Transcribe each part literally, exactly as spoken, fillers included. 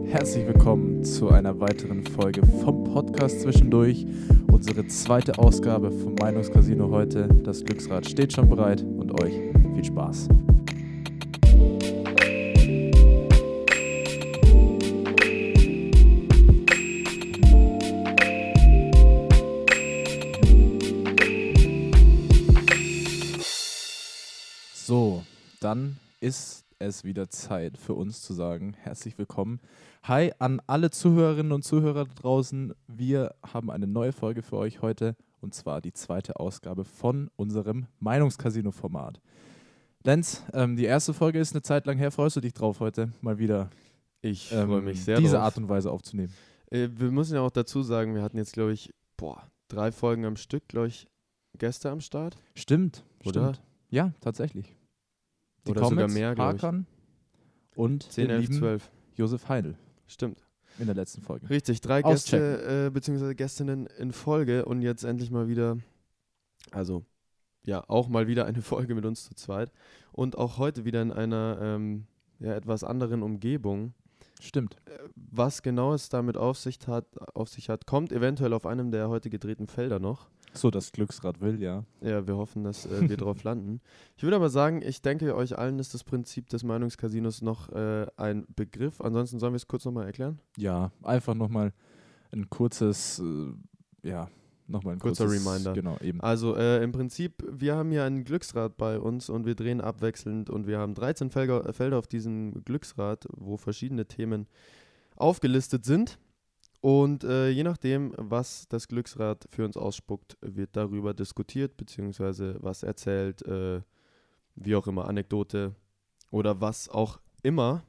herzlich willkommen zu einer weiteren Folge vom Podcast Zwischendurch. Unsere zweite Ausgabe vom Meinungscasino heute. Das Glücksrad steht schon bereit und euch viel Spaß. So, dann ist es wieder Zeit für uns zu sagen, herzlich willkommen. Hi an alle Zuhörerinnen und Zuhörer da draußen. Wir haben eine neue Folge für euch heute und zwar die zweite Ausgabe von unserem Meinungscasino-Format. Lenz, ähm, die erste Folge ist eine Zeit lang her. Freust du dich drauf, heute mal wieder Ich ähm, freue mich sehr diese drauf. Art und Weise aufzunehmen? Äh, wir müssen ja auch dazu sagen, wir hatten jetzt, glaube ich, boah, drei Folgen am Stück, glaube ich, Gäste am Start. Stimmt, Oder? stimmt. Ja, tatsächlich. Die Oder sogar Comets, mehr, glaube ich. Hakan und zehn, den elf, lieben zwölf. Josef Heindl Stimmt. in der letzten Folge. Richtig, drei Auschecken. Gäste äh, bzw. Gästinnen in Folge und jetzt endlich mal wieder, also ja, auch mal wieder eine Folge mit uns zu zweit und auch heute wieder in einer ähm, ja, etwas anderen Umgebung. Stimmt. Was genau es damit auf sich hat, auf sich hat, kommt eventuell auf einem der heute gedrehten Felder noch. So, das Glücksrad will, ja. Ja, wir hoffen, dass äh, wir drauf landen. Ich würde aber sagen, ich denke, euch allen ist das Prinzip des Meinungscasinos noch äh, ein Begriff. Ansonsten sollen wir es kurz nochmal erklären? Ja, einfach nochmal ein kurzes, äh, ja, nochmal ein Kurzer kurzes, Reminder. Genau, eben. Also äh, im Prinzip, wir haben hier ein Glücksrad bei uns und wir drehen abwechselnd und wir haben dreizehn Felder, Felder auf diesem Glücksrad, wo verschiedene Themen aufgelistet sind. Und äh, je nachdem, was das Glücksrad für uns ausspuckt, wird darüber diskutiert, beziehungsweise was erzählt, äh, wie auch immer, Anekdote oder was auch immer.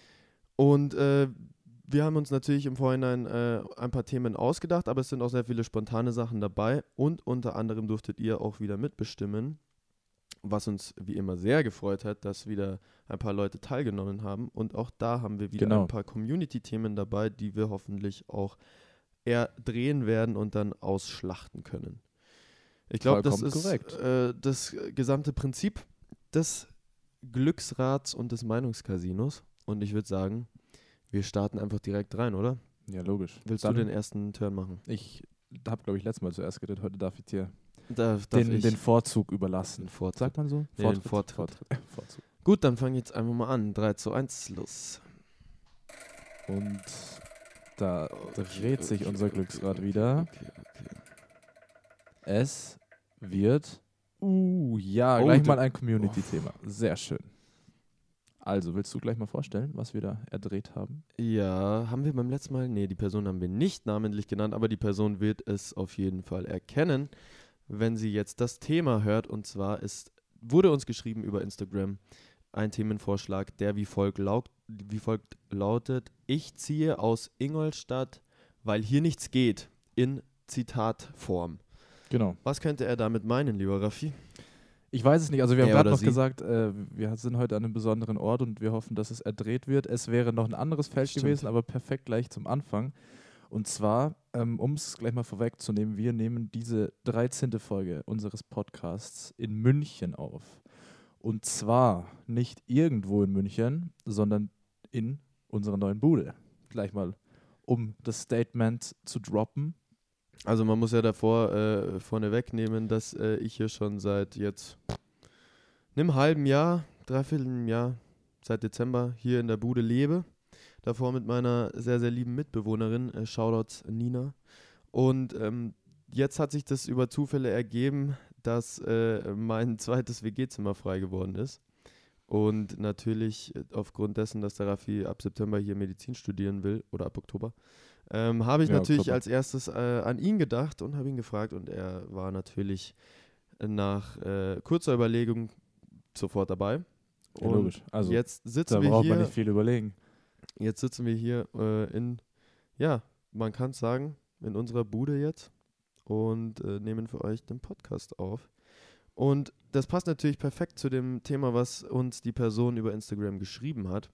Und äh, wir haben uns natürlich im Vorhinein äh, ein paar Themen ausgedacht, aber es sind auch sehr viele spontane Sachen dabei. Und unter anderem durftet ihr auch wieder mitbestimmen, was uns wie immer sehr gefreut hat, dass wieder ein paar Leute teilgenommen haben. Und auch da haben wir wieder Genau. ein paar Community-Themen dabei, die wir hoffentlich auch eher drehen werden und dann ausschlachten können. Ich glaube, das Vollkommen ist korrekt. äh, das gesamte Prinzip des Glücksrads und des Meinungscasinos. Und ich würde sagen, wir starten einfach direkt rein, oder? Ja, logisch. Willst Dann, du den ersten Turn machen? Ich habe, glaube ich, letztes Mal zuerst geredet. Heute darf ich dir Da, darf den, ich den Vorzug überlassen. den Vortritt. Sagt man so? Nee, den Vortritt. Vortritt. Vorzug. Gut, dann fange ich jetzt einfach mal an. drei zu eins, los. Und da dreht sich okay, unser okay, Glücksrad okay, wieder. Okay, okay. Es wird, uh, ja, Oh, gleich da- mal ein Community-Thema. Sehr schön. Also, willst du gleich mal vorstellen, was wir da erdreht haben? Ja, haben wir beim letzten Mal, nee, die Person haben wir nicht namentlich genannt, aber die Person wird es auf jeden Fall erkennen, wenn sie jetzt das Thema hört. Und zwar ist, wurde uns geschrieben über Instagram ein Themenvorschlag, der wie folgt, laut, wie folgt lautet: Ich ziehe aus Ingolstadt, weil hier nichts geht, in Zitatform. Genau. Was könnte er damit meinen, lieber Raffi? Ich weiß es nicht. Also wir haben Er gerade oder noch sie? gesagt, äh, wir sind heute an einem besonderen Ort und wir hoffen, dass es erdreht wird. Es wäre noch ein anderes Feld Stimmt. gewesen, aber perfekt gleich zum Anfang. Und zwar, ähm, um es gleich mal vorwegzunehmen, wir nehmen diese dreizehnte Folge unseres Podcasts in München auf. Und zwar nicht irgendwo in München, sondern in unserer neuen Bude. Gleich mal, um das Statement zu droppen. Also man muss ja davor äh, vorne wegnehmen, dass äh, ich hier schon seit jetzt einem halben Jahr, dreiviertel Jahr, seit Dezember hier in der Bude lebe. Davor mit meiner sehr, sehr lieben Mitbewohnerin, äh, Shoutouts Nina. Und ähm, jetzt hat sich das über Zufälle ergeben, dass äh, mein zweites W G-Zimmer frei geworden ist. Und natürlich äh, aufgrund dessen, dass der Raffi ab September hier Medizin studieren will, oder ab Oktober, ähm, habe ich Ja, natürlich Oktober. als erstes äh, an ihn gedacht und habe ihn gefragt. Und er war natürlich nach äh, kurzer Überlegung sofort dabei. Ja, Und logisch. Also, jetzt sitzen da wir braucht man hier, nicht viel überlegen. jetzt sitzen wir hier äh, in, ja, man kann es sagen, in unserer Bude jetzt und äh, nehmen für euch den Podcast auf. Und das passt natürlich perfekt zu dem Thema, was uns die Person über Instagram geschrieben hat.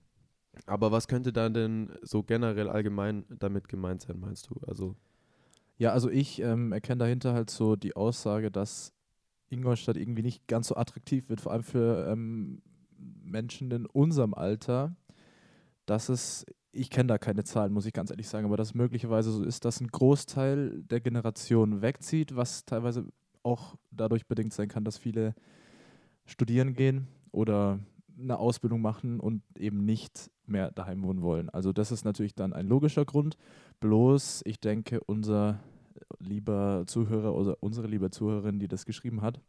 Aber was könnte da denn so generell allgemein damit gemeint sein, meinst du? Also, Ja, also ich ähm, erkenne dahinter halt so die Aussage, dass Ingolstadt irgendwie nicht ganz so attraktiv wird, vor allem für ähm, Menschen in unserem Alter, dass es ich kenne da keine Zahlen, muss ich ganz ehrlich sagen, aber dass es möglicherweise so ist, dass ein Großteil der Generation wegzieht, was teilweise auch dadurch bedingt sein kann, dass viele studieren gehen oder eine Ausbildung machen und eben nicht mehr daheim wohnen wollen. Also das ist natürlich dann ein logischer Grund. Bloß, ich denke, unser lieber Zuhörer oder unsere liebe Zuhörerin, die das geschrieben hat,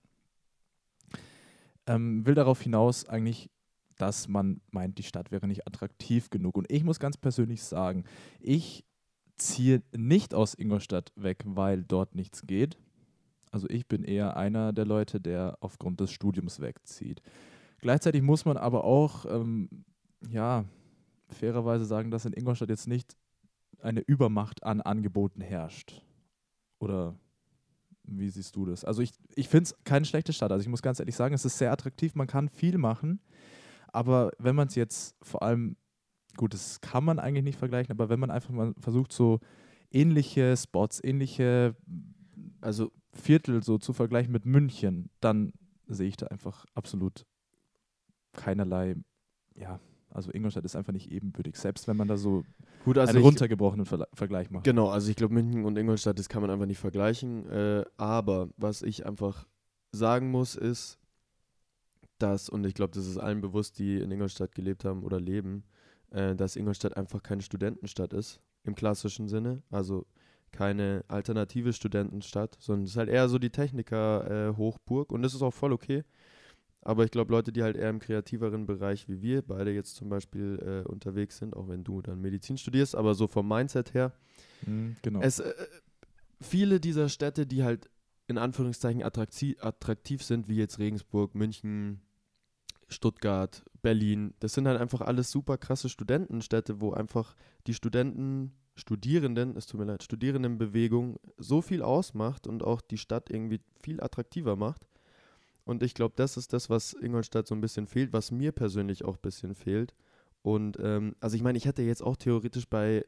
ähm, will darauf hinaus eigentlich, dass man meint, die Stadt wäre nicht attraktiv genug. Und ich muss ganz persönlich sagen, ich ziehe nicht aus Ingolstadt weg, weil dort nichts geht. Also ich bin eher einer der Leute, der aufgrund des Studiums wegzieht. Gleichzeitig muss man aber auch, ähm, ja, fairerweise sagen, dass in Ingolstadt jetzt nicht eine Übermacht an Angeboten herrscht. Oder wie siehst du das? Also ich, ich finde es keine schlechte Stadt. Also ich muss ganz ehrlich sagen, es ist sehr attraktiv, man kann viel machen. Aber wenn man es jetzt vor allem, gut, das kann man eigentlich nicht vergleichen, aber wenn man einfach mal versucht, so ähnliche Spots, ähnliche Also Viertel so zu vergleichen mit München, dann sehe ich da einfach absolut keinerlei, ja, also Ingolstadt ist einfach nicht ebenbürtig, selbst wenn man da so gut, also einen ich, runtergebrochenen Verla- Vergleich macht. genau, also ich glaube München und Ingolstadt, das kann man einfach nicht vergleichen. Äh, aber was ich einfach sagen muss, ist, dass, und ich glaube, das ist allen bewusst, die in Ingolstadt gelebt haben oder leben, äh, dass Ingolstadt einfach keine Studentenstadt ist, im klassischen Sinne. Also keine alternative Studentenstadt, sondern es ist halt eher so die Techniker-Hochburg und das ist auch voll okay. Aber ich glaube, Leute, die halt eher im kreativeren Bereich wie wir beide jetzt zum Beispiel äh, unterwegs sind, auch wenn du dann Medizin studierst, aber so vom Mindset her, Mhm, genau. es äh, viele dieser Städte, die halt in Anführungszeichen attraktiv, attraktiv sind, wie jetzt Regensburg, München, Stuttgart, Berlin, das sind halt einfach alles super krasse Studentenstädte, wo einfach die Studenten, Studierenden, es tut mir leid, Studierendenbewegung so viel ausmacht und auch die Stadt irgendwie viel attraktiver macht. Und ich glaube, das ist das, was Ingolstadt so ein bisschen fehlt, was mir persönlich auch ein bisschen fehlt. Und ähm, also ich meine, ich hätte jetzt auch theoretisch bei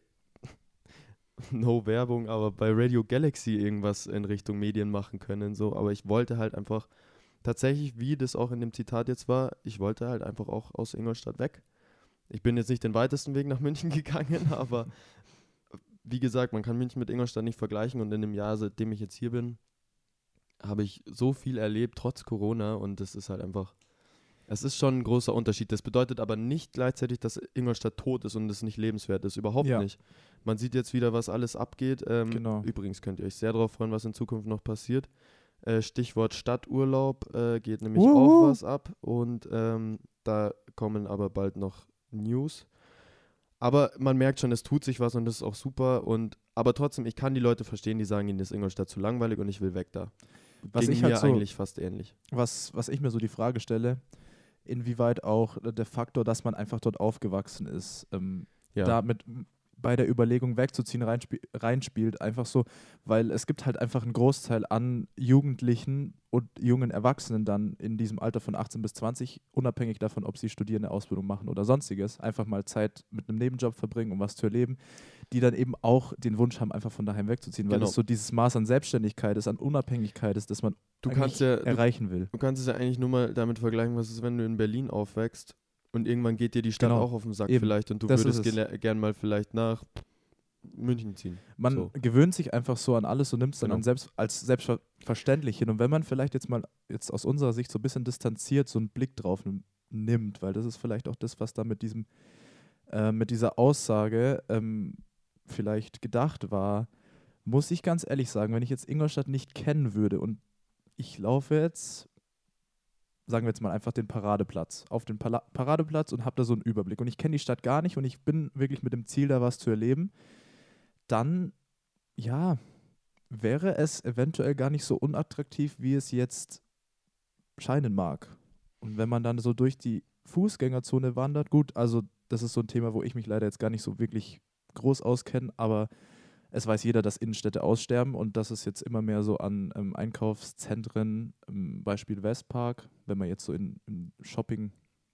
No Werbung, aber bei Radio Galaxy irgendwas in Richtung Medien machen können, so, aber ich wollte halt einfach tatsächlich, wie das auch in dem Zitat jetzt war, ich wollte halt einfach auch aus Ingolstadt weg. Ich bin jetzt nicht den weitesten Weg nach München gegangen, aber wie gesagt, man kann München mit Ingolstadt nicht vergleichen und in dem Jahr, seitdem ich jetzt hier bin, habe ich so viel erlebt, trotz Corona und das ist halt einfach, es ist schon ein großer Unterschied. Das bedeutet aber nicht gleichzeitig, dass Ingolstadt tot ist und es nicht lebenswert ist, überhaupt Ja. nicht. Man sieht jetzt wieder, was alles abgeht. Ähm, Genau. Übrigens könnt ihr euch sehr darauf freuen, was in Zukunft noch passiert. Äh, Stichwort Stadturlaub, äh, geht nämlich Uhu. auch was ab und ähm, da kommen aber bald noch News. Aber man merkt schon, es tut sich was und das ist auch super. Und aber trotzdem, ich kann die Leute verstehen, die sagen, ihnen ist Ingolstadt zu langweilig und ich will weg da. Was Ging ich halt mir so- eigentlich fast ähnlich. Was, was ich mir so die Frage stelle, inwieweit auch der Faktor, dass man einfach dort aufgewachsen ist, ähm, Ja. da mit bei der Überlegung wegzuziehen reinspie reinspielt, einfach so, weil es gibt halt einfach einen Großteil an Jugendlichen und jungen Erwachsenen dann in diesem Alter von achtzehn bis zwanzig, unabhängig davon, ob sie studieren, eine Ausbildung machen oder sonstiges, einfach mal Zeit mit einem Nebenjob verbringen, um was zu erleben, die dann eben auch den Wunsch haben, einfach von daheim wegzuziehen, weil Genau. es so dieses Maß an Selbstständigkeit ist, an Unabhängigkeit ist, das man Du eigentlich kannst ja, du, erreichen will. du kannst es ja eigentlich nur mal damit vergleichen, was ist, wenn du in Berlin aufwächst und irgendwann geht dir die Stadt Genau. auch auf den Sack Eben. vielleicht und du Das würdest ist es. gele- gern mal vielleicht nach München ziehen. Man So. gewöhnt sich einfach so an alles und nimmt es dann Genau. an selbst, als selbstverständlich hin. Und wenn man vielleicht jetzt mal jetzt aus unserer Sicht so ein bisschen distanziert so einen Blick drauf nimm- nimmt, weil das ist vielleicht auch das, was da mit diesem, äh, mit dieser Aussage ähm, vielleicht gedacht war, muss ich ganz ehrlich sagen, wenn ich jetzt Ingolstadt nicht kennen würde und ich laufe jetzt, sagen wir jetzt mal einfach den Paradeplatz, auf den Pala Paradeplatz und habe da so einen Überblick und ich kenne die Stadt gar nicht und ich bin wirklich mit dem Ziel, da was zu erleben, dann, ja, wäre es eventuell gar nicht so unattraktiv, wie es jetzt scheinen mag. Und wenn man dann so durch die Fußgängerzone wandert, gut, also das ist so ein Thema, wo ich mich leider jetzt gar nicht so wirklich groß auskenne, aber es weiß jeder, dass Innenstädte aussterben und dass es jetzt immer mehr so an ähm, Einkaufszentren, ähm, Beispiel Westpark, wenn man jetzt so in, in Shopping,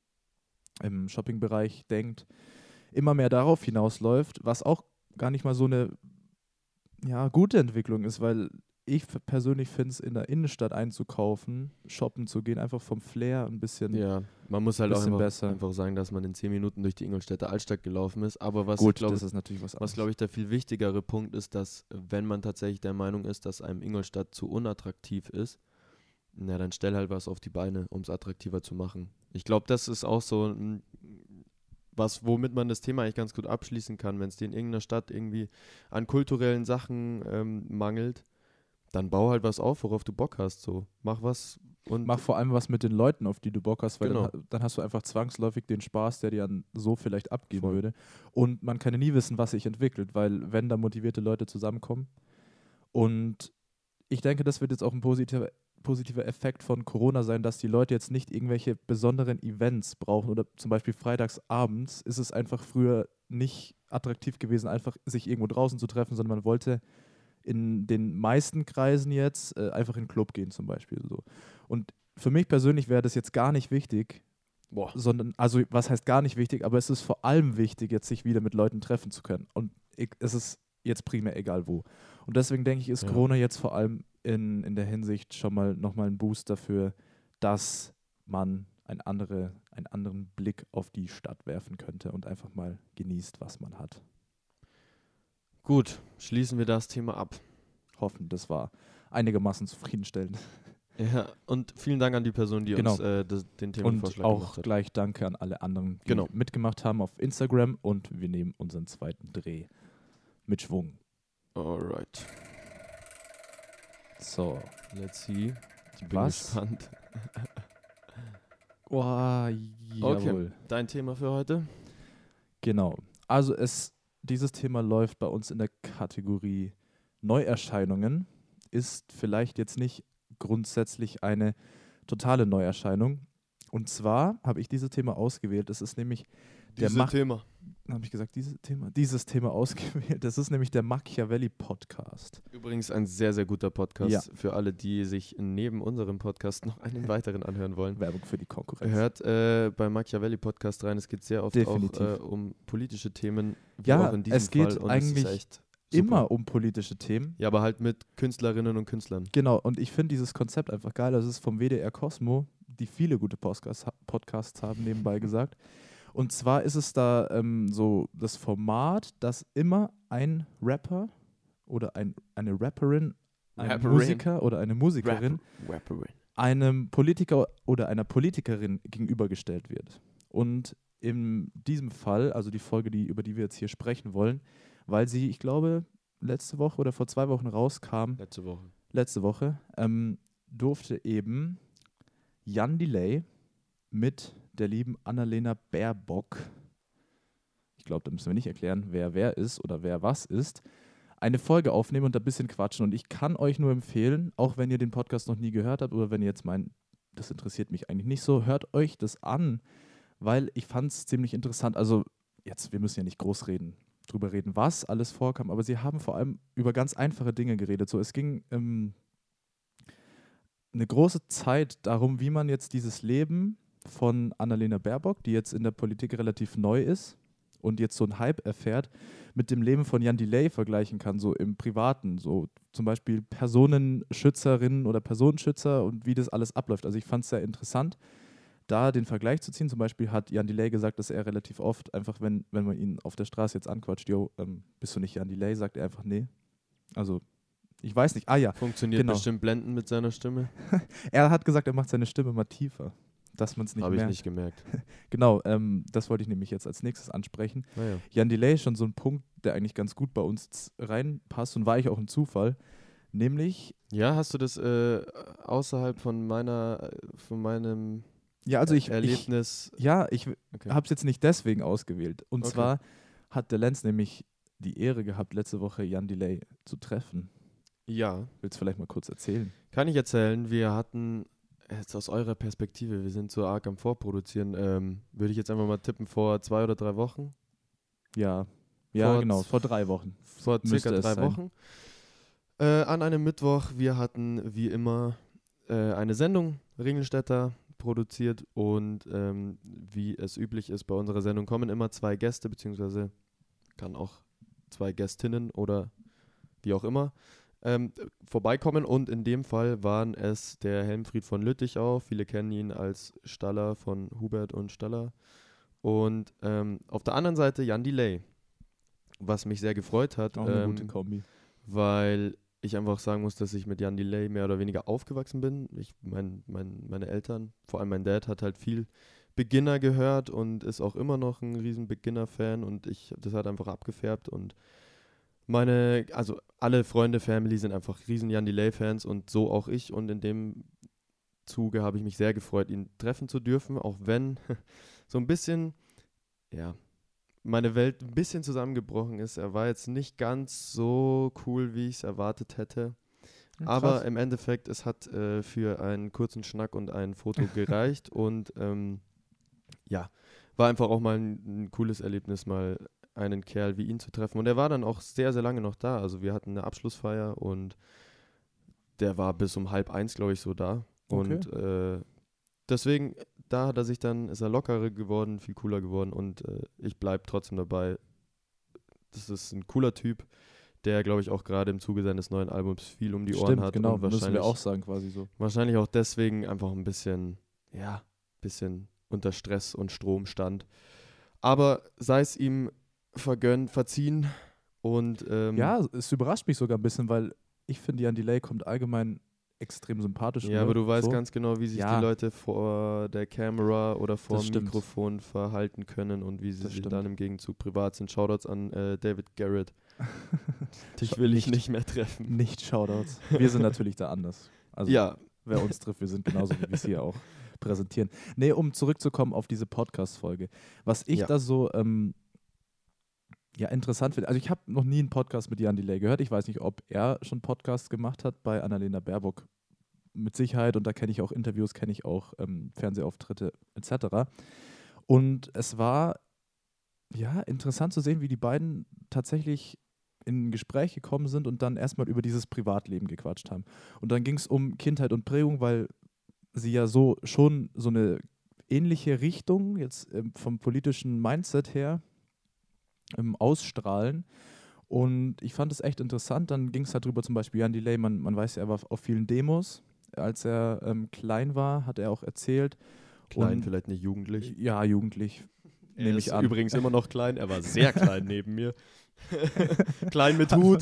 im Shoppingbereich denkt, immer mehr darauf hinausläuft, was auch gar nicht mal so eine ja, gute Entwicklung ist, weil ich f- persönlich finde es, in der Innenstadt einzukaufen, shoppen zu gehen, einfach vom Flair ein bisschen Ja, man muss halt auch bisschen einfach, besser. einfach sagen, dass man in zehn Minuten durch die Ingolstädter Altstadt gelaufen ist. Aber was gut, ich glaube, das ist natürlich was was anderes. glaube ich der viel wichtigere Punkt ist, dass äh, wenn man tatsächlich der Meinung ist, dass einem Ingolstadt zu unattraktiv ist, na dann stell halt was auf die Beine, um es attraktiver zu machen. Ich glaube, das ist auch so ein, was, womit man das Thema eigentlich ganz gut abschließen kann. Wenn es dir in irgendeiner Stadt irgendwie an kulturellen Sachen ähm, mangelt, dann bau halt was auf, worauf du Bock hast. So, mach was und Mach vor allem was mit den Leuten, auf die du Bock hast, weil Genau. dann, ha- dann hast du einfach zwangsläufig den Spaß, der dir dann so vielleicht abgehen Voll. würde. Und man kann ja nie wissen, was sich entwickelt, weil wenn da motivierte Leute zusammenkommen. Und ich denke, das wird jetzt auch ein positiver, positiver Effekt von Corona sein, dass die Leute jetzt nicht irgendwelche besonderen Events brauchen oder zum Beispiel freitags abends ist es einfach früher nicht attraktiv gewesen, einfach sich irgendwo draußen zu treffen, sondern man wollte in den meisten Kreisen jetzt äh, einfach in den Club gehen zum Beispiel. So. Und für mich persönlich wäre das jetzt gar nicht wichtig, boah. sondern, also was heißt gar nicht wichtig, aber es ist vor allem wichtig, jetzt sich wieder mit Leuten treffen zu können. Und ich, es ist jetzt primär egal wo. Und deswegen denke ich, ist Ja. Corona jetzt vor allem in, in der Hinsicht schon mal nochmal ein Boost dafür, dass man ein andere, einen anderen Blick auf die Stadt werfen könnte und einfach mal genießt, was man hat. Gut, schließen wir das Thema ab. Hoffen, das war einigermaßen zufriedenstellend. Ja, und vielen Dank an die Person, die Genau. uns äh, das, den Und Themenvorschlag auch gemacht hat. gleich danke an alle anderen, die Genau. mitgemacht haben auf Instagram und wir nehmen unseren zweiten Dreh mit Schwung. Alright, So. let's see. Ich bin Was? gespannt. Oh, jawohl. Dein Thema für heute? Genau. Also es, dieses Thema läuft bei uns in der Kategorie Neuerscheinungen. Ist vielleicht jetzt nicht grundsätzlich eine totale Neuerscheinung. Und zwar habe ich dieses Thema ausgewählt. Es ist nämlich der Dieses Mach- Thema. habe ich gesagt, dieses Thema, dieses Thema ausgewählt. Das ist nämlich der Machiavelli-Podcast. Übrigens ein sehr, sehr guter Podcast Ja. für alle, die sich neben unserem Podcast noch einen weiteren anhören wollen. Werbung für die Konkurrenz. Hört äh, beim Machiavelli-Podcast rein. Es geht sehr oft Definitiv. auch äh, um politische Themen. Wie Ja, auch in diesem es geht Fall. Und eigentlich es ist echt super. Immer um politische Themen. Ja, aber halt mit Künstlerinnen und Künstlern. Genau, und ich finde dieses Konzept einfach geil. Das ist vom W D R Cosmo, die viele gute Podcasts, Podcasts haben, nebenbei gesagt. Und zwar ist es da ähm, so das Format, dass immer ein Rapper oder ein, eine Rapperin, ein Rapperin. Musiker oder eine Musikerin Rap- Rapperin. einem Politiker oder einer Politikerin gegenübergestellt wird. Und in diesem Fall, also die Folge, die, über die wir jetzt hier sprechen wollen, weil sie, ich glaube, letzte Woche oder vor zwei Wochen rauskam, Letzte Woche. letzte Woche, ähm, durfte eben Jan Delay mit der lieben Annalena Baerbock, ich glaube, da müssen wir nicht erklären, wer wer ist oder wer was ist, eine Folge aufnehmen und ein bisschen quatschen. Und ich kann euch nur empfehlen, auch wenn ihr den Podcast noch nie gehört habt oder wenn ihr jetzt meint, das interessiert mich eigentlich nicht so, hört euch das an, weil ich fand es ziemlich interessant. Also jetzt, wir müssen ja nicht groß reden, drüber reden, was alles vorkam, aber sie haben vor allem über ganz einfache Dinge geredet. So, es ging ähm, eine große Zeit darum, wie man jetzt dieses Leben von Annalena Baerbock, die jetzt in der Politik relativ neu ist und jetzt so einen Hype erfährt, mit dem Leben von Jan Delay vergleichen kann, so im Privaten, so zum Beispiel Personenschützerinnen oder Personenschützer und wie das alles abläuft. Also ich fand es sehr interessant, da den Vergleich zu ziehen. Zum Beispiel hat Jan Delay gesagt, dass er relativ oft einfach, wenn, wenn man ihn auf der Straße jetzt anquatscht, jo, ähm, bist du nicht Jan Delay, sagt er einfach nee. Also ich weiß nicht, ah ja, Funktioniert Genau. bestimmt blendend mit seiner Stimme. er hat gesagt, er macht seine Stimme mal tiefer, dass man es nicht Habe ich merkt. nicht gemerkt. Genau, ähm, das wollte ich nämlich jetzt als nächstes ansprechen. Naja. Jan Delay ist schon so ein Punkt, der eigentlich ganz gut bei uns z- reinpasst und war eigentlich auch ein Zufall. Nämlich, Ja, hast du das äh, außerhalb von meiner, äh, von meinem ja, also ich, ich Erlebnis? ja, ich Okay. habe es jetzt nicht deswegen ausgewählt. Und Okay. zwar hat der Lenz nämlich die Ehre gehabt, letzte Woche Jan Delay zu treffen. Ja, Willst du vielleicht mal kurz erzählen? kann ich erzählen. Wir hatten, jetzt aus eurer Perspektive, wir sind so arg am Vorproduzieren, ähm, würde ich jetzt einfach mal tippen, vor zwei oder drei Wochen. Ja, ja, Vor genau, z- vor drei Wochen. Vor Müsste circa es drei sein. Wochen. Äh, an einem Mittwoch. Wir hatten wie immer äh, eine Sendung, Ringelstädter, produziert und ähm, wie es üblich ist bei unserer Sendung kommen immer zwei Gäste, beziehungsweise kann auch zwei Gästinnen oder wie auch immer, ähm, vorbeikommen. Und in dem Fall waren es der Helmfried von Lüttichau. Viele kennen ihn als Staller von Hubert und Staller. Und ähm, auf der anderen Seite Jan Delay, was mich sehr gefreut hat, Auch eine ähm, gute Kombi. weil ich einfach sagen muss, dass ich mit Jan Delay mehr oder weniger aufgewachsen bin. Ich, mein, mein, meine Eltern, vor allem mein Dad, hat halt viel Beginner gehört und ist auch immer noch ein riesen Beginner-Fan und ich, das hat einfach abgefärbt und meine, also alle Freunde, Family sind einfach riesen Jan Delay-Fans und so auch ich und in dem Zuge habe ich mich sehr gefreut, ihn treffen zu dürfen, auch wenn so ein bisschen, ja, meine Welt ein bisschen zusammengebrochen ist. Er war jetzt nicht ganz so cool, wie ich es erwartet hätte. Ja, Aber krass. im Endeffekt, es hat äh, für einen kurzen Schnack und ein Foto gereicht. Und ähm, ja, war einfach auch mal ein, ein cooles Erlebnis, mal einen Kerl wie ihn zu treffen. Und er war dann auch sehr, sehr lange noch da. Also wir hatten eine Abschlussfeier und der war bis um halb eins, glaube ich, so da. Okay. Und äh, deswegen, da hat er sich dann, ist er lockerer geworden, viel cooler geworden und äh, ich bleibe trotzdem dabei. Das ist ein cooler Typ, der, glaube ich, auch gerade im Zuge seines neuen Albums viel um die Ohren Stimmt, hat genau, und müssen wir wahrscheinlich, auch sagen quasi so. wahrscheinlich auch deswegen einfach ein bisschen, ja, bisschen unter Stress und Strom stand. Aber sei es ihm vergönnt, verziehen und ähm, Ja, es überrascht mich sogar ein bisschen, weil ich finde, Jan Delay kommt allgemein extrem sympathisch ja, rüber. aber du weißt so. ganz genau, wie sich Ja. die Leute vor der Kamera oder vor Das dem stimmt. Mikrofon verhalten können und wie sie Das sich stimmt. dann im Gegenzug privat sind. Shoutouts an äh, David Garrett. Dich Schau- will ich nicht. nicht mehr treffen. Nicht Shoutouts. Wir sind natürlich da anders. Also Ja, wer uns trifft, wir sind genauso, wie wir es hier auch präsentieren. Nee, um zurückzukommen auf diese Podcast-Folge. Was ich Ja. da so ähm, ja, interessant finde, also ich habe noch nie einen Podcast mit Jan Delay gehört. Ich weiß nicht, ob er schon Podcasts gemacht hat bei Annalena Baerbock. Mit Sicherheit, und da kenne ich auch Interviews, kenne ich auch ähm, Fernsehauftritte et cetera. Und es war ja interessant zu sehen, wie die beiden tatsächlich in ein Gespräch gekommen sind und dann erstmal über dieses Privatleben gequatscht haben. Und dann ging es um Kindheit und Prägung, weil sie ja so schon so eine ähnliche Richtung jetzt ähm, vom politischen Mindset her ähm, ausstrahlen. Und ich fand es echt interessant. Dann ging es halt drüber, zum Beispiel Jan Delay, man, man weiß ja, er war auf vielen Demos. Als er ähm, klein war, hat er auch erzählt. klein, Und- vielleicht nicht jugendlich. Ja, jugendlich. Er Nehme ist ich an. übrigens immer noch klein. Er war sehr klein neben mir. Klein mit Hut.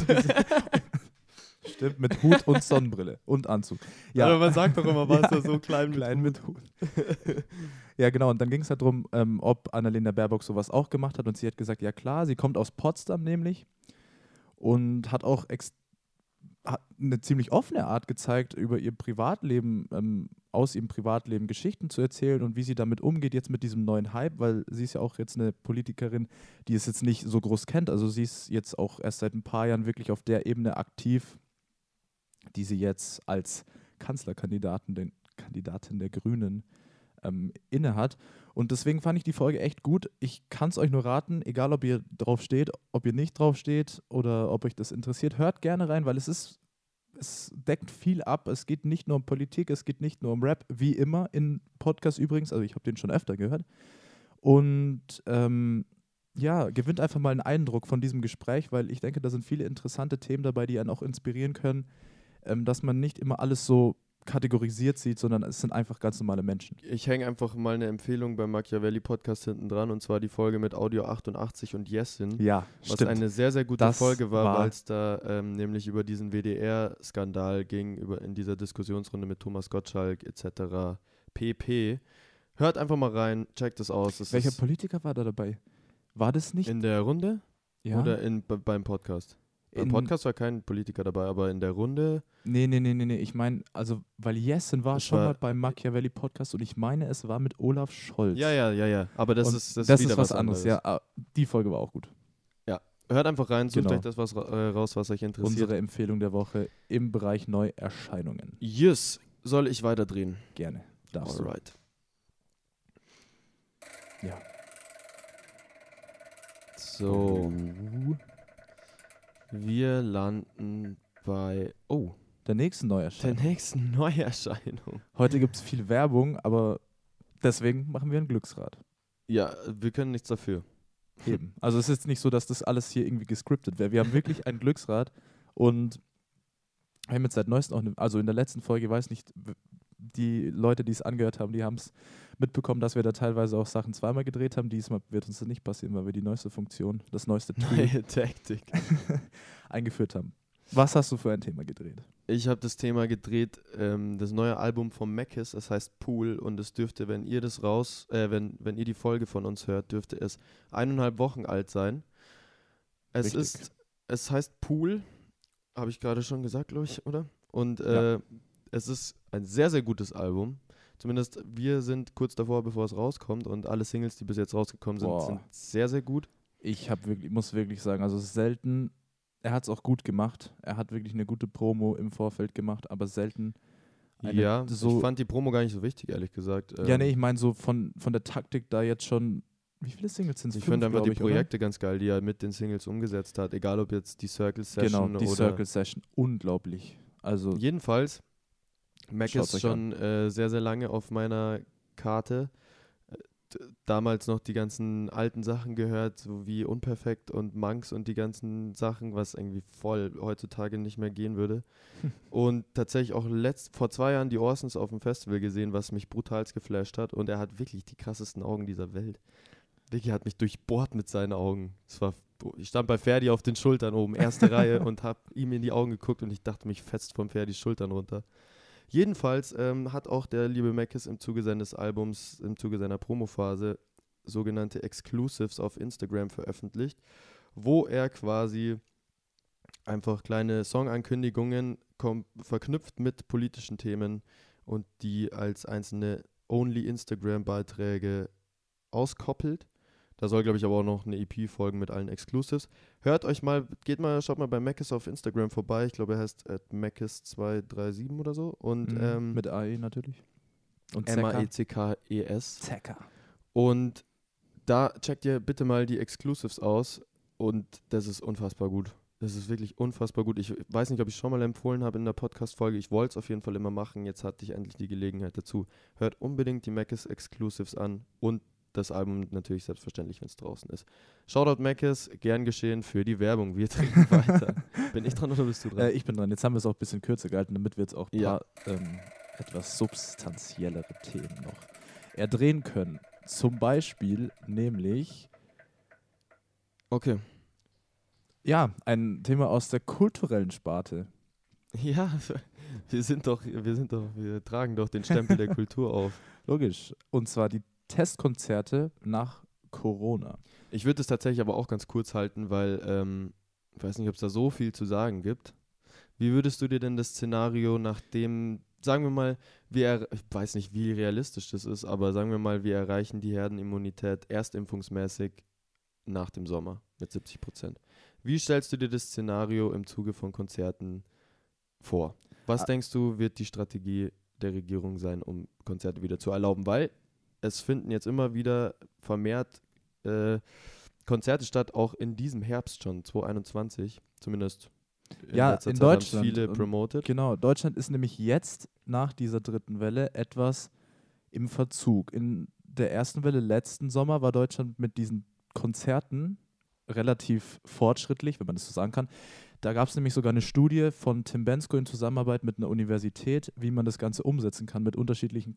Stimmt, mit Hut und Sonnenbrille und Anzug. Ja. Ja, Aber man sagt doch immer, was Ja, da so klein mit klein Hut. mit Hut. Ja, genau. Und dann ging es halt darum, ähm, ob Annalena Baerbock sowas auch gemacht hat. Und sie hat gesagt, ja klar, sie kommt aus Potsdam nämlich und hat auch ex hat eine ziemlich offene Art gezeigt, über ihr Privatleben, ähm, aus ihrem Privatleben Geschichten zu erzählen und wie sie damit umgeht jetzt mit diesem neuen Hype, weil sie ist ja auch jetzt eine Politikerin, die es jetzt nicht so groß kennt. Also sie ist jetzt auch erst seit ein paar Jahren wirklich auf der Ebene aktiv, die sie jetzt als Kanzlerkandidatin den, Kandidatin der Grünen ähm, innehat. Und deswegen fand ich die Folge echt gut. Ich kann es euch nur raten, egal ob ihr drauf steht, ob ihr nicht drauf steht oder ob euch das interessiert, hört gerne rein, weil es ist, es deckt viel ab. Es geht nicht nur um Politik, es geht nicht nur um Rap, wie immer in Podcasts übrigens. Also ich habe den schon öfter gehört. Und ähm, ja, gewinnt einfach mal einen Eindruck von diesem Gespräch, weil ich denke, da sind viele interessante Themen dabei, die einen auch inspirieren können, ähm, dass man nicht immer alles so kategorisiert sieht, sondern es sind einfach ganz normale Menschen. Ich hänge einfach mal eine Empfehlung beim Machiavelli Podcast hinten dran und zwar die Folge mit Audio achtundachtzig und Yesin. Ja, Was stimmt. eine sehr, sehr gute Das Folge war, war- weil es da ähm, nämlich über diesen W D R-Skandal ging, über in dieser Diskussionsrunde mit Thomas Gottschalk et cetera pp. Hört einfach mal rein, checkt es aus. Es Welcher ist Politiker war da dabei? War das nicht? in der Runde ja? oder in, be- beim Podcast? Beim in, Podcast war kein Politiker dabei, aber in der Runde, Nee, nee, nee, nee, nee. Ich meine, also, weil Jessen war Das schon war- mal beim Machiavelli Podcast und ich meine, es war mit Olaf Scholz. ja, ja, ja, ja, aber das Und ist das, das ist wieder ist was anderes. Ja, ah, die Folge war auch gut. Hört einfach rein, sucht Genau. euch das was ra- äh, raus, was euch interessiert. Unsere Empfehlung der Woche im Bereich Neuerscheinungen. Yes, soll ich weiterdrehen? Gerne. Darfst du. Alright. Ja. So, wir landen bei, oh, Der nächsten der Neuerscheinung. nächsten Neuerscheinung. Heute gibt es viel Werbung, aber deswegen machen wir ein Glücksrad. Ja, wir können nichts dafür. Eben. Also es ist jetzt nicht so, dass das alles hier irgendwie gescriptet wäre. Wir haben wirklich ein Glücksrad und Wir haben jetzt seit neuestem auch, ne, also in der letzten Folge, weiß nicht, w- die Leute, die es angehört haben, die haben es mitbekommen, dass wir da teilweise auch Sachen zweimal gedreht haben. Diesmal wird uns das nicht passieren, weil wir die neueste Funktion, das neueste Tool Neue Taktik. eingeführt haben. Was hast du für ein Thema gedreht? Ich habe das Thema gedreht, ähm, das neue Album von Mackis, das heißt Pool, und es dürfte, wenn ihr das raus, äh, wenn, wenn ihr die Folge von uns hört, dürfte es eineinhalb Wochen alt sein. Es Richtig. ist, es heißt Pool, habe ich gerade schon gesagt, glaube ich, oder? Und äh, Ja. es ist ein sehr, sehr gutes Album. Zumindest wir sind kurz davor, bevor es rauskommt, und alle Singles, die bis jetzt rausgekommen sind, Boah. sind sehr, sehr gut. Ich hab wirklich, muss wirklich sagen, also selten, er hat es auch gut gemacht. Er hat wirklich eine gute Promo im Vorfeld gemacht, aber selten eine Ja, so. ich fand die Promo gar nicht so wichtig, ehrlich gesagt. ja, Ähm, nee, ich meine so von, von der Taktik da jetzt schon, wie viele Singles sind es? Ich finde einfach die ich, Projekte ganz geil, die er mit den Singles umgesetzt hat. Egal ob jetzt die Circle oder? Session Genau, die oder. Circle Session, unglaublich. Also, Jedenfalls, Mac Schaut's ist euch schon äh, sehr, sehr lange auf meiner Karte. Äh, d- Damals noch die ganzen alten Sachen gehört, so wie Unperfekt und Monks und die ganzen Sachen, was irgendwie voll heutzutage nicht mehr gehen würde. Und tatsächlich auch letzt, vor zwei Jahren die Orsons auf dem Festival gesehen, was mich brutalst geflasht hat. Und er hat wirklich die krassesten Augen dieser Welt. Vicky hat mich durchbohrt mit seinen Augen. Es war, ich stand bei Ferdi auf den Schultern oben, erste Reihe, und habe ihm in die Augen geguckt und ich dachte mich fest von Ferdis Schultern runter. Jedenfalls ähm, hat auch der liebe Mackis im Zuge seines Albums, im Zuge seiner Promophase, sogenannte Exclusives auf Instagram veröffentlicht, wo er quasi einfach kleine Songankündigungen kom- verknüpft mit politischen Themen und die als einzelne Only-Instagram-Beiträge auskoppelt. Da soll, glaube ich, aber auch noch eine E P folgen mit allen Exclusives. Hört euch mal, geht mal, schaut mal bei Mackis auf Instagram vorbei. Ich glaube, er heißt at Mackis zwei drei sieben oder so. Und mhm, ähm, mit A E natürlich. Und M A E C K E S. Zecker. Und da checkt ihr bitte mal die Exclusives aus. Und das ist unfassbar gut. Das ist wirklich unfassbar gut. Ich weiß nicht, ob ich schon mal empfohlen habe in der Podcast-Folge. Ich wollte es auf jeden Fall immer machen. Jetzt hatte ich endlich die Gelegenheit dazu. Hört unbedingt die Mackis Exclusives an und das Album natürlich selbstverständlich, wenn es draußen ist. Shoutout Mackis, gern geschehen für die Werbung. Wir trinken weiter. Bin ich dran oder bist du dran? Äh, ich bin dran. Jetzt haben wir es auch ein bisschen kürzer gehalten, damit wir jetzt auch ein Ja. paar ähm, etwas substanziellere Themen noch erdrehen können. Zum Beispiel nämlich, Okay. ja, ein Thema aus der kulturellen Sparte. Ja, wir sind doch, wir sind doch, wir tragen doch den Stempel der Kultur auf. Logisch. Und zwar die Testkonzerte nach Corona. Ich würde es tatsächlich aber auch ganz kurz halten, weil ähm, ich weiß nicht, ob es da so viel zu sagen gibt. Wie würdest du dir denn das Szenario, nachdem, sagen wir mal, wir, er- ich weiß nicht, wie realistisch das ist, aber sagen wir mal, wir erreichen die Herdenimmunität erstimpfungsmäßig nach dem Sommer mit siebzig Prozent. Wie stellst du dir das Szenario im Zuge von Konzerten vor? Was Ah. denkst du, wird die Strategie der Regierung sein, um Konzerte wieder zu erlauben? Weil es finden jetzt immer wieder vermehrt äh, Konzerte statt, auch in diesem Herbst schon, zwanzig einundzwanzig, zumindest in Ja, letzter in Zeit haben's Deutschland. viele Und promoted. Genau, Deutschland ist nämlich jetzt nach dieser dritten Welle etwas im Verzug. In der ersten Welle letzten Sommer war Deutschland mit diesen Konzerten relativ fortschrittlich, wenn man das so sagen kann. Da gab es nämlich sogar eine Studie von Tim Bensko in Zusammenarbeit mit einer Universität, wie man das Ganze umsetzen kann mit unterschiedlichen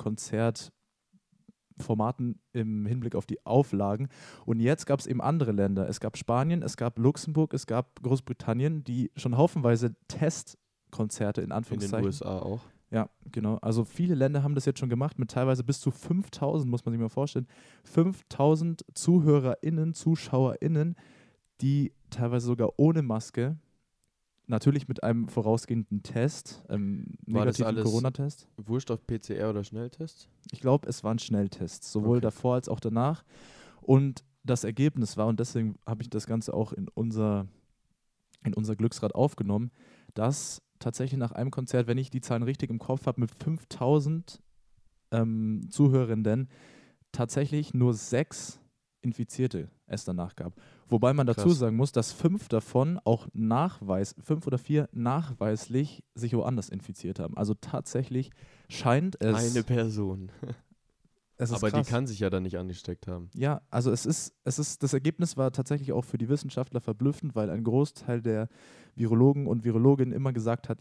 Konzertformaten im Hinblick auf die Auflagen. Und jetzt gab es eben andere Länder. Es gab Spanien, es gab Luxemburg, es gab Großbritannien, die schon haufenweise Testkonzerte in In den Anführungszeichen. U S A auch. Ja, genau. Also viele Länder haben das jetzt schon gemacht, mit teilweise bis zu fünftausend, muss man sich mal vorstellen. fünftausend ZuhörerInnen, ZuschauerInnen, die teilweise sogar ohne Maske, natürlich mit einem vorausgehenden Test, ähm, War das negativen alles- Corona-Test. Wurscht auf P C R oder Schnelltests? Ich glaube, es waren Schnelltests, sowohl Okay. davor als auch danach. Und das Ergebnis war, und deswegen habe ich das Ganze auch in unser, in unser Glücksrad aufgenommen, dass tatsächlich nach einem Konzert, wenn ich die Zahlen richtig im Kopf habe, mit fünftausend ähm, Zuhörenden tatsächlich nur sechs Infizierte es danach gab. Wobei man dazu Krass. sagen muss, dass fünf davon auch nachweis, fünf oder vier nachweislich sich woanders infiziert haben. Also tatsächlich scheint es. Eine Person. es ist Aber krass. die kann sich ja dann nicht angesteckt haben. Ja, also es ist, es ist, das Ergebnis war tatsächlich auch für die Wissenschaftler verblüffend, weil ein Großteil der Virologen und Virologinnen immer gesagt hat, ja,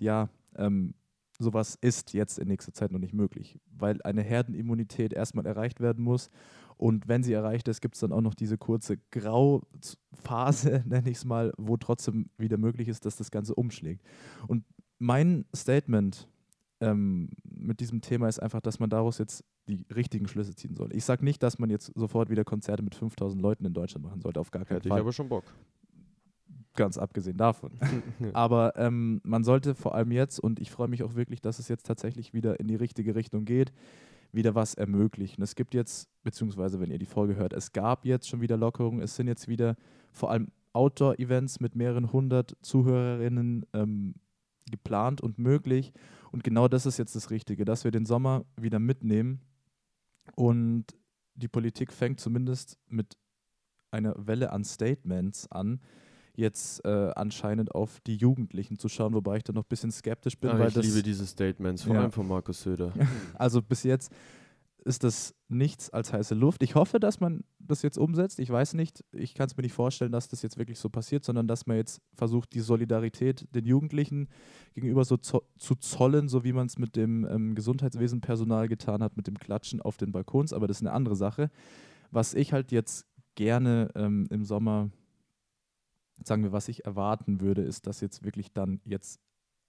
Ähm, sowas ist jetzt in nächster Zeit noch nicht möglich, weil eine Herdenimmunität erstmal erreicht werden muss. Und wenn sie erreicht ist, gibt es dann auch noch diese kurze Grauphase, nenne ich es mal, wo trotzdem wieder möglich ist, dass das Ganze umschlägt. Und mein Statement ähm, mit diesem Thema ist einfach, dass man daraus jetzt die richtigen Schlüsse ziehen soll. Ich sage nicht, dass man jetzt sofort wieder Konzerte mit fünftausend Leuten in Deutschland machen sollte, auf gar keinen Hätte Fall. ich aber schon Bock. Ganz abgesehen davon. Aber ähm, man sollte vor allem jetzt, und ich freue mich auch wirklich, dass es jetzt tatsächlich wieder in die richtige Richtung geht, wieder was ermöglichen. Es gibt jetzt, beziehungsweise wenn ihr die Folge hört, es gab jetzt schon wieder Lockerungen, es sind jetzt wieder vor allem Outdoor-Events mit mehreren hundert Zuhörerinnen ähm, geplant und möglich. Und genau das ist jetzt das Richtige, dass wir den Sommer wieder mitnehmen und die Politik fängt zumindest mit einer Welle an Statements an, jetzt äh, anscheinend auf die Jugendlichen zu schauen, wobei ich da noch ein bisschen skeptisch bin. Ach, weil ich das, liebe diese Statements, vor Ja. allem von Markus Söder. Also bis jetzt ist das nichts als heiße Luft. Ich hoffe, dass man das jetzt umsetzt. Ich weiß nicht, ich kann es mir nicht vorstellen, dass das jetzt wirklich so passiert, sondern dass man jetzt versucht, die Solidarität den Jugendlichen gegenüber so zo- zu zollen, so wie man es mit dem ähm, Gesundheitswesenpersonal getan hat, mit dem Klatschen auf den Balkons. Aber das ist eine andere Sache. Was ich halt jetzt gerne ähm, im Sommer, sagen wir, was ich erwarten würde, ist, dass jetzt wirklich dann jetzt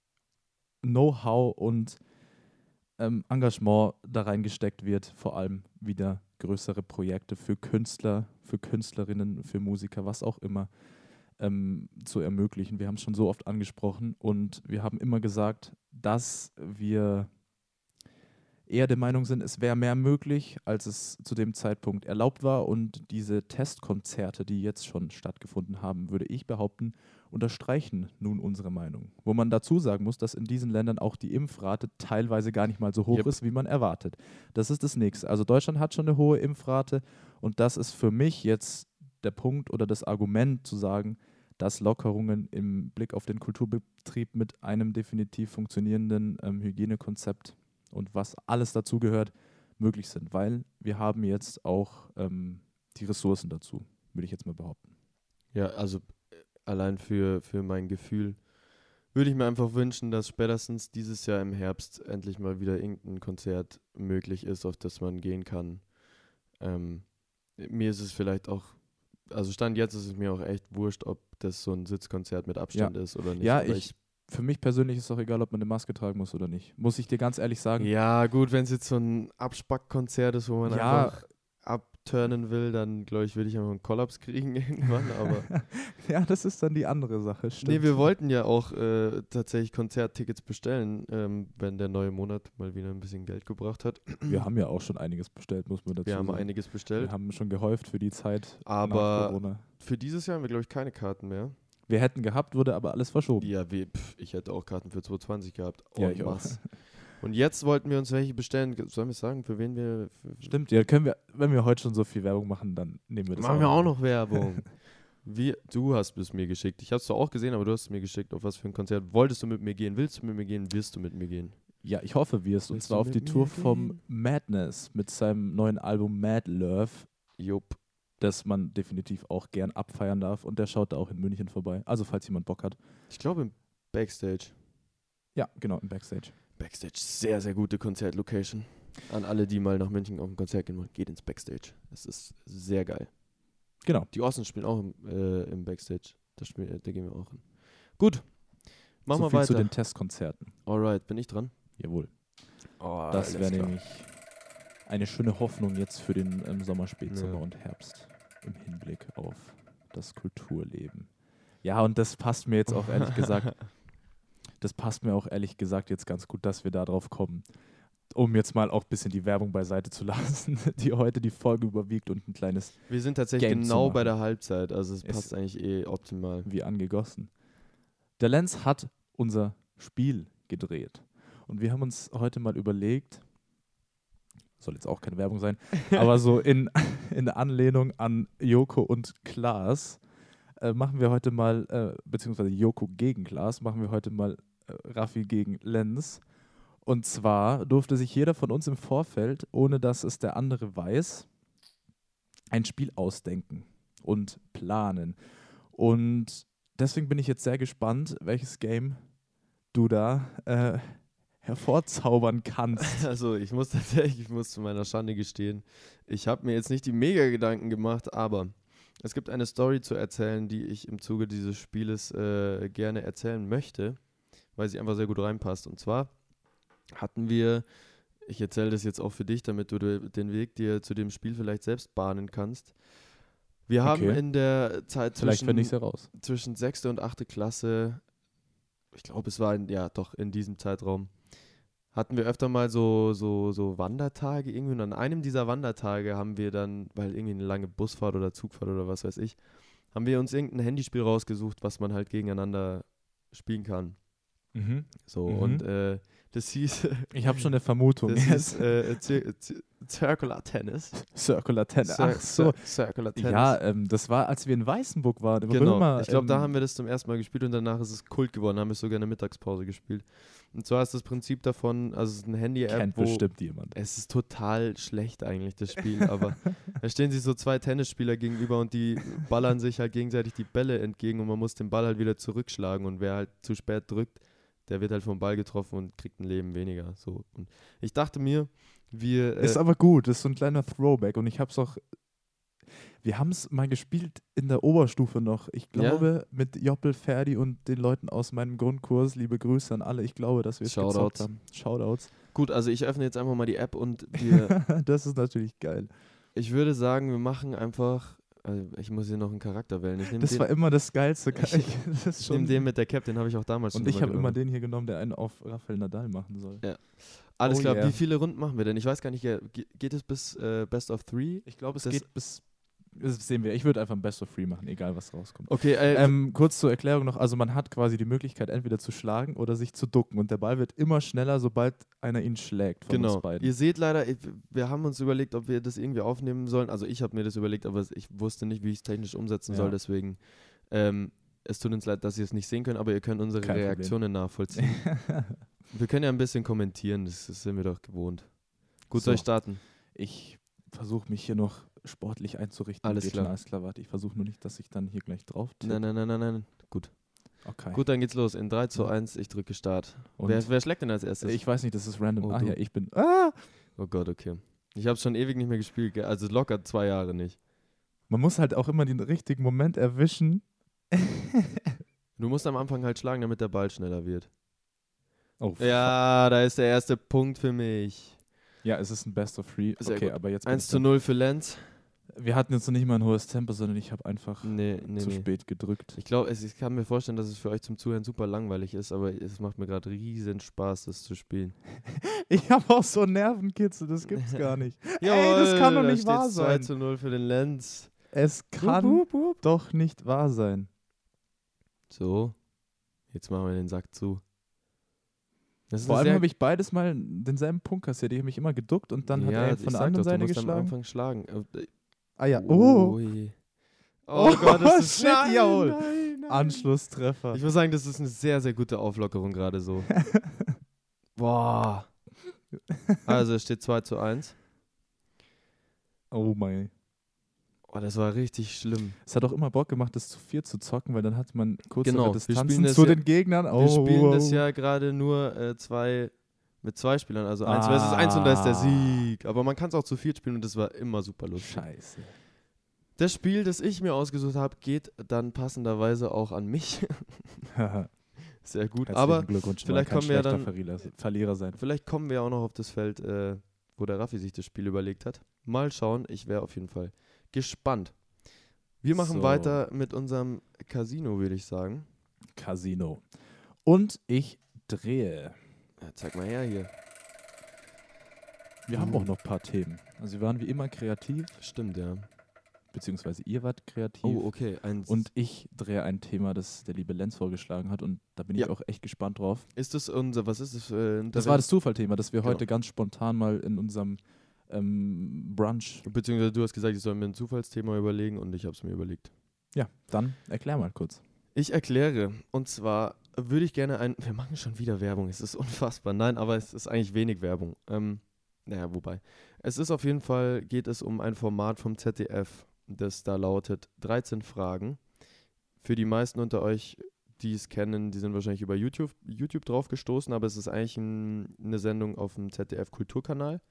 Know-how und ähm, Engagement da reingesteckt wird, vor allem wieder größere Projekte für Künstler, für Künstlerinnen, für Musiker, was auch immer, ähm, zu ermöglichen. Wir haben es schon so oft angesprochen und wir haben immer gesagt, dass wir eher der Meinung sind, es wäre mehr möglich, als es zu dem Zeitpunkt erlaubt war. Und diese Testkonzerte, die jetzt schon stattgefunden haben, würde ich behaupten, unterstreichen nun unsere Meinung. Wo man dazu sagen muss, dass in diesen Ländern auch die Impfrate teilweise gar nicht mal so hoch Yep. ist, wie man erwartet. Das ist das Nächste. Also Deutschland hat schon eine hohe Impfrate und das ist für mich jetzt der Punkt oder das Argument zu sagen, dass Lockerungen im Blick auf den Kulturbetrieb mit einem definitiv funktionierenden ähm, Hygienekonzept und was alles dazugehört, möglich sind, weil wir haben jetzt auch ähm, die Ressourcen dazu, würde ich jetzt mal behaupten. Ja, also äh, allein für, für mein Gefühl würde ich mir einfach wünschen, dass spätestens dieses Jahr im Herbst endlich mal wieder irgendein Konzert möglich ist, auf das man gehen kann. Ähm, mir ist es vielleicht auch, also Stand jetzt ist es mir auch echt wurscht, ob das so ein Sitzkonzert mit Abstand ist oder nicht. Ja, aber ich, für mich persönlich ist es auch egal, ob man eine Maske tragen muss oder nicht. Muss ich dir ganz ehrlich sagen. Ja, gut, wenn es jetzt so ein Abspackkonzert ist, wo man Ja. einfach abturnen will, dann glaube ich, würde ich einfach einen Kollaps kriegen irgendwann, aber Ja, das ist dann die andere Sache, stimmt. nee, wir wollten ja auch äh, tatsächlich Konzerttickets bestellen, ähm, wenn der neue Monat mal wieder ein bisschen Geld gebracht hat. Wir haben ja auch schon einiges bestellt, muss man dazu Wir haben sagen. einiges Wir bestellt, haben schon gehäuft für die Zeit nach aber Corona. für dieses Jahr haben wir, glaube ich, keine Karten mehr. Wir hätten gehabt, wurde aber alles verschoben. Ja, wie, pf, ich hätte auch Karten für zwanzig zwanzig gehabt. Ja, En ich auch. masse. Und jetzt wollten wir uns welche bestellen. Sollen wir sagen, für wen wir... Für, Stimmt, ja, können wir, wenn wir heute schon so viel Werbung machen, dann nehmen wir das machen wir auch auch noch Werbung. Wie, du hast es mir geschickt. Ich habe es zwar auch gesehen, aber du hast es mir geschickt, auf was für ein Konzert. Wolltest du mit mir gehen? Willst du mit mir gehen? Wirst du mit mir gehen? Ja, ich hoffe, wir es. Und Willst zwar du auf die mit Tour mir vom gehen? Madness mit seinem neuen Album Mad Love, Jupp. das man definitiv auch gern abfeiern darf. Und der schaut da auch in München vorbei. Also, falls jemand Bock hat. Ich glaube im Backstage. Ja, genau, im Backstage. Backstage, sehr, sehr gute Konzertlocation. An alle, die mal nach München auf ein Konzert gehen wollen, geht ins Backstage. Das ist sehr geil. Genau. Die Osten spielen auch im, äh, im Backstage. Da, spielen, da gehen wir auch hin. Gut. Machen so wir viel weiter. zu den Testkonzerten. Alright, bin ich dran? Jawohl. Oh, Das alles wäre klar. nämlich eine schöne Hoffnung jetzt für den ähm, Sommer, Spätsommer Ja. und Herbst im Hinblick auf das Kulturleben. Ja, und das passt mir jetzt auch ehrlich gesagt, das passt mir auch ehrlich gesagt jetzt ganz gut, dass wir da drauf kommen. Um jetzt mal auch ein bisschen die Werbung beiseite zu lassen, die heute die Folge überwiegt und ein kleines Wir sind tatsächlich Game zu genau machen. bei der Halbzeit, also es Es- passt eigentlich eh optimal. wie angegossen. Der Lenz hat unser Spiel gedreht. Und wir haben uns heute mal überlegt, soll jetzt auch keine Werbung sein, aber so in, in Anlehnung an Joko und Klaas äh, machen wir heute mal, äh, beziehungsweise Joko gegen Klaas, machen wir heute mal äh, Raffi gegen Lenz. Und zwar durfte sich jeder von uns im Vorfeld, ohne dass es der andere weiß, ein Spiel ausdenken und planen. Und deswegen bin ich jetzt sehr gespannt, welches Game du da äh, hervorzaubern kannst. Also ich muss tatsächlich, ich muss zu meiner Schande gestehen, ich habe mir jetzt nicht die Mega-Gedanken gemacht, aber es gibt eine Story zu erzählen, die ich im Zuge dieses Spieles äh, gerne erzählen möchte, weil sie einfach sehr gut reinpasst. Und zwar hatten wir, ich erzähle das jetzt auch für dich, damit du de- den Weg dir zu dem Spiel vielleicht selbst bahnen kannst. Wir haben Okay. in der Zeit Vielleicht finde ich zwischen, es heraus. zwischen sechste und achte Klasse, ich glaube es war in, ja doch in diesem Zeitraum, hatten wir öfter mal so, so, so Wandertage irgendwie. Und an einem dieser Wandertage haben wir dann, weil irgendwie eine lange Busfahrt oder Zugfahrt oder was weiß ich, haben wir uns irgendein Handyspiel rausgesucht, was man halt gegeneinander spielen kann. Mhm. So, Mhm. und äh, das hieß, Ich habe schon eine Vermutung. das Yes. hieß äh, Cir- Cir- Circular Tennis. Circular Tennis. Cir- Ach so. Cir- Circular Tennis. Ja, ähm, das war, als wir in Weißenburg waren, im Genau, Römer. ich glaube, da ähm, haben wir das zum ersten Mal gespielt und danach ist es Kult geworden, haben wir es sogar in der Mittagspause gespielt. Und zwar ist das Prinzip davon, also es ist eine Handy-App, kennt wo bestimmt jemand. es ist total schlecht eigentlich, das Spiel, aber da stehen sich so zwei Tennisspieler gegenüber und die ballern sich halt gegenseitig die Bälle entgegen und man muss den Ball halt wieder zurückschlagen und wer halt zu spät drückt, der wird halt vom Ball getroffen und kriegt ein Leben weniger. So. Und ich dachte mir, wir... Äh, Ist aber gut, das ist so ein kleiner Throwback und ich habe es auch, wir haben es mal gespielt in der Oberstufe noch. Ich Ja? glaube mit Joppel, Ferdi und den Leuten aus meinem Grundkurs, liebe Grüße an alle, ich glaube, dass wir es gezockt Shoutouts. haben. Shoutouts. gut, also ich öffne jetzt einfach mal die App und wir... Das ist natürlich geil. ich würde sagen, wir machen einfach... Also ich muss hier noch einen Charakter wählen. Ich nehme Das den, war immer das Geilste. Ich- Ich, das ist ich schon nehm den mit der Cap, den habe ich auch damals schon und ich habe immer genommen. den hier genommen, der einen auf Rafael Nadal machen soll. Ja. Alles Oh klar, yeah. wie viele Runden machen wir denn? Ich weiß gar nicht, ge- ge- geht es bis äh, Best of Three? Ich glaube, es Das- geht bis, das sehen wir. Ich würde einfach ein Best of Three machen, egal was rauskommt. Okay, äh, Ähm, kurz zur Erklärung noch, also man hat quasi die Möglichkeit, entweder zu schlagen oder sich zu ducken und der Ball wird immer schneller, sobald einer ihn schlägt von genau. uns beiden. Ihr seht leider, ich, wir haben uns überlegt, ob wir das irgendwie aufnehmen sollen. Also ich habe mir das überlegt, aber ich wusste nicht, wie ich es technisch umsetzen Ja. soll. Deswegen, ähm, es tut uns leid, dass ihr es nicht sehen könnt, aber ihr könnt unsere Kein Problem. Reaktionen nachvollziehen. Wir können ja ein bisschen kommentieren, das, das sind wir doch gewohnt. Gut, So. soll ich starten? Ich versuche mich hier noch sportlich einzurichten. Alles Geht klar. schon, alles klar, warte. Ich versuche nur nicht, dass ich dann hier gleich drauf tippe. Nein, nein, nein, nein, nein. Gut. Okay. Gut, dann geht's los. In drei zu Ja. eins, ich drücke Start. Und Wer, wer schlägt denn als erstes? ich weiß nicht, das ist random. Oh, ah du. ja, ich bin. Ah! Oh Gott, okay. Ich habe schon ewig nicht mehr gespielt, gell? Also locker zwei Jahre nicht. Man muss halt auch immer den richtigen Moment erwischen. Du musst am Anfang halt schlagen, damit der Ball schneller wird. Oh, Ja, da ist der erste Punkt für mich. Ja, es ist ein Best of Three. Sehr Okay, gut. aber jetzt bin eins ich zu dann- null für Lenz. Wir hatten jetzt noch nicht mal ein hohes Tempo, sondern ich habe einfach Nee, nee, zu nee. spät gedrückt. Ich glaube, ich kann mir vorstellen, dass es für euch zum Zuhören super langweilig ist, aber es macht mir gerade riesen Spaß, das zu spielen. Ich habe auch so Nervenkitzel, das gibt's gar nicht. Ey, das kann doch da nicht wahr steht's zwei sein. zu null für den Lenz. Es kann Wup, wup, wup. doch nicht wahr sein. So, jetzt machen wir den Sack zu. Das ist Vor eine allem sehr- habe ich beides mal denselben Punkt kassiert. Ich habe mich immer geduckt und dann hat Ja, er ich von der sag anderen doch, Seite du musst am geschlagen. Anfang schlagen. Äh, Ah ja, oh, Ui. Oh, Oh Gott, das ist shit, nein, jawohl. nein, nein. Anschlusstreffer. Ich muss sagen, das ist eine sehr, sehr gute Auflockerung gerade so. Boah. Also es steht zwei zu eins. Oh mein. Oh, das war richtig schlimm. Es hat auch immer Bock gemacht, das zu vier zu zocken, weil dann hat man kurze Genau, wir Distanzen spielen das zu ja- den Gegnern. Oh, Wir spielen oh. das ja gerade nur äh, zwei mit zwei Spielern, also eins Ah. versus eins und da ist der Sieg. Aber man kann es auch zu viert spielen und das war immer super lustig. Scheiße. Das Spiel, das ich mir ausgesucht habe, geht dann passenderweise auch an mich. Sehr gut. Herzlichen Aber Glückwunsch. vielleicht man kann kommen wir schlechter dann- Verlierer, Verlierer sein. vielleicht kommen wir auch noch auf das Feld, äh, wo der Raffi sich das Spiel überlegt hat. Mal schauen, ich wäre auf jeden Fall gespannt. Wir machen So. weiter mit unserem Casino, würde ich sagen. Casino. Und ich drehe. Ja, zeig mal her hier. Wir Uh. haben auch noch ein paar Themen. Also wir waren wie immer kreativ, Stimmt, ja. beziehungsweise ihr wart kreativ. Oh, okay. Ein Und ich drehe ein Thema, das der liebe Lenz vorgeschlagen hat und da bin ich Ja. auch echt gespannt drauf. ist das unser, was ist das? Äh, Das war das Zufallthema, das wir Genau. heute ganz spontan mal in unserem ähm, Brunch. Beziehungsweise du hast gesagt, ich soll mir ein Zufallsthema überlegen und ich habe es mir überlegt. Ja, dann erklär mal kurz. Ich erkläre. Und zwar würde ich gerne ein. Wir machen schon wieder Werbung. Es ist unfassbar. Nein, aber es ist eigentlich wenig Werbung. Ähm, naja, wobei. Es ist auf jeden Fall, geht es um ein Format vom Z D F, das da lautet dreizehn Fragen. Für die meisten unter euch die es kennen, die sind wahrscheinlich über YouTube, YouTube drauf gestoßen, aber es ist eigentlich ein, eine Sendung auf dem Z D F-Kulturkanal.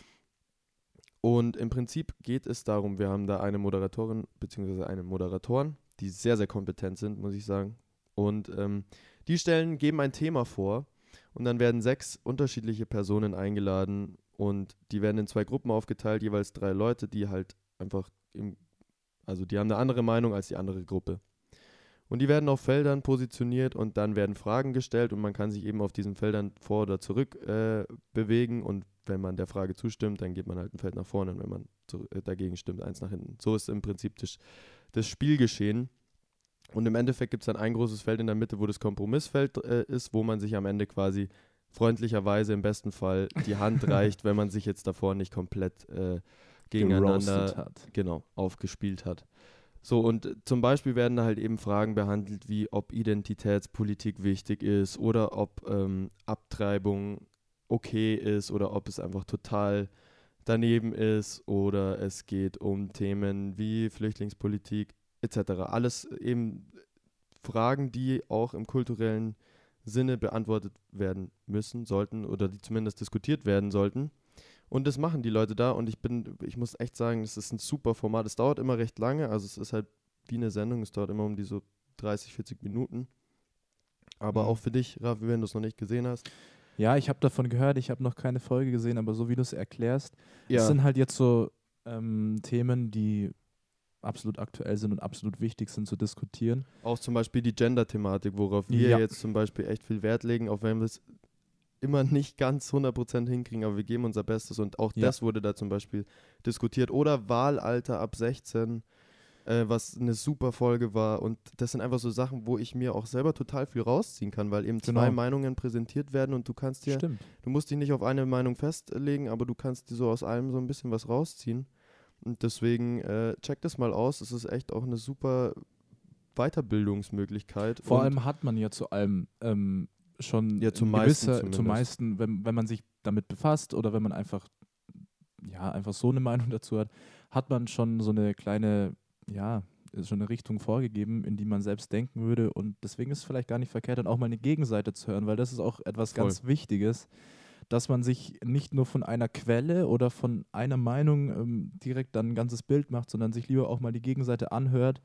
Und im Prinzip geht es darum, wir haben da eine Moderatorin bzw. einen Moderatoren, die sehr, sehr kompetent sind, muss ich sagen. Und ähm, die stellen, geben ein Thema vor und dann werden sechs unterschiedliche Personen eingeladen und die werden in zwei Gruppen aufgeteilt, jeweils drei Leute, die halt einfach, im, also die haben eine andere Meinung als die andere Gruppe. Und die werden auf Feldern positioniert und dann werden Fragen gestellt und man kann sich eben auf diesen Feldern vor- oder zurück äh, bewegen und wenn man der Frage zustimmt, dann geht man halt ein Feld nach vorne und wenn man zu, äh, dagegen stimmt, eins nach hinten. So ist im Prinzip das, das Spielgeschehen. Und im Endeffekt gibt es dann ein großes Feld in der Mitte, wo das Kompromissfeld äh, ist, wo man sich am Ende quasi freundlicherweise im besten Fall die Hand reicht, wenn man sich jetzt davor nicht komplett äh, gegeneinander hat. Genau, aufgespielt hat. So, und zum Beispiel werden da halt eben Fragen behandelt, wie ob Identitätspolitik wichtig ist oder ob ähm, Abtreibung okay ist oder ob es einfach total daneben ist oder es geht um Themen wie Flüchtlingspolitik et cetera. Alles eben Fragen, die auch im kulturellen Sinne beantwortet werden müssen, sollten oder die zumindest diskutiert werden sollten. Und das machen die Leute da und ich bin, ich muss echt sagen, es ist ein super Format. Es dauert immer recht lange, also es ist halt wie eine Sendung, es dauert immer um die so dreißig, vierzig Minuten. Aber Mhm. auch für dich, Raffi, wenn du es noch nicht gesehen hast. Ja, ich habe davon gehört, ich habe noch keine Folge gesehen, aber so wie du es erklärst, Ja, es sind halt jetzt so ähm, Themen, die absolut aktuell sind und absolut wichtig sind zu diskutieren. auch zum Beispiel die Gender-Thematik, worauf wir Ja. jetzt zum Beispiel echt viel Wert legen, auch wenn wir es immer nicht ganz hundert Prozent hinkriegen, aber wir geben unser Bestes und auch Ja. das wurde da zum Beispiel diskutiert. Oder Wahlalter ab sechzehn, äh, was eine super Folge war und das sind einfach so Sachen, wo ich mir auch selber total viel rausziehen kann, weil eben zwei Genau. Meinungen präsentiert werden und du kannst dir, Stimmt. du musst dich nicht auf eine Meinung festlegen, aber du kannst dir so aus allem so ein bisschen was rausziehen und deswegen äh, check das mal aus, es ist echt auch eine super Weiterbildungsmöglichkeit. Vor und allem hat man ja zu allem ähm, schon Ja, zum ein meisten gewisser, zumindest. zum meisten, wenn, wenn man sich damit befasst oder wenn man einfach, ja, einfach so eine Meinung dazu hat, hat man schon so eine kleine, ja, ist schon eine Richtung vorgegeben, in die man selbst denken würde und deswegen ist es vielleicht gar nicht verkehrt, dann auch mal eine Gegenseite zu hören, weil das ist auch etwas Voll. ganz Wichtiges, dass man sich nicht nur von einer Quelle oder von einer Meinung ähm, direkt dann ein ganzes Bild macht, sondern sich lieber auch mal die Gegenseite anhört,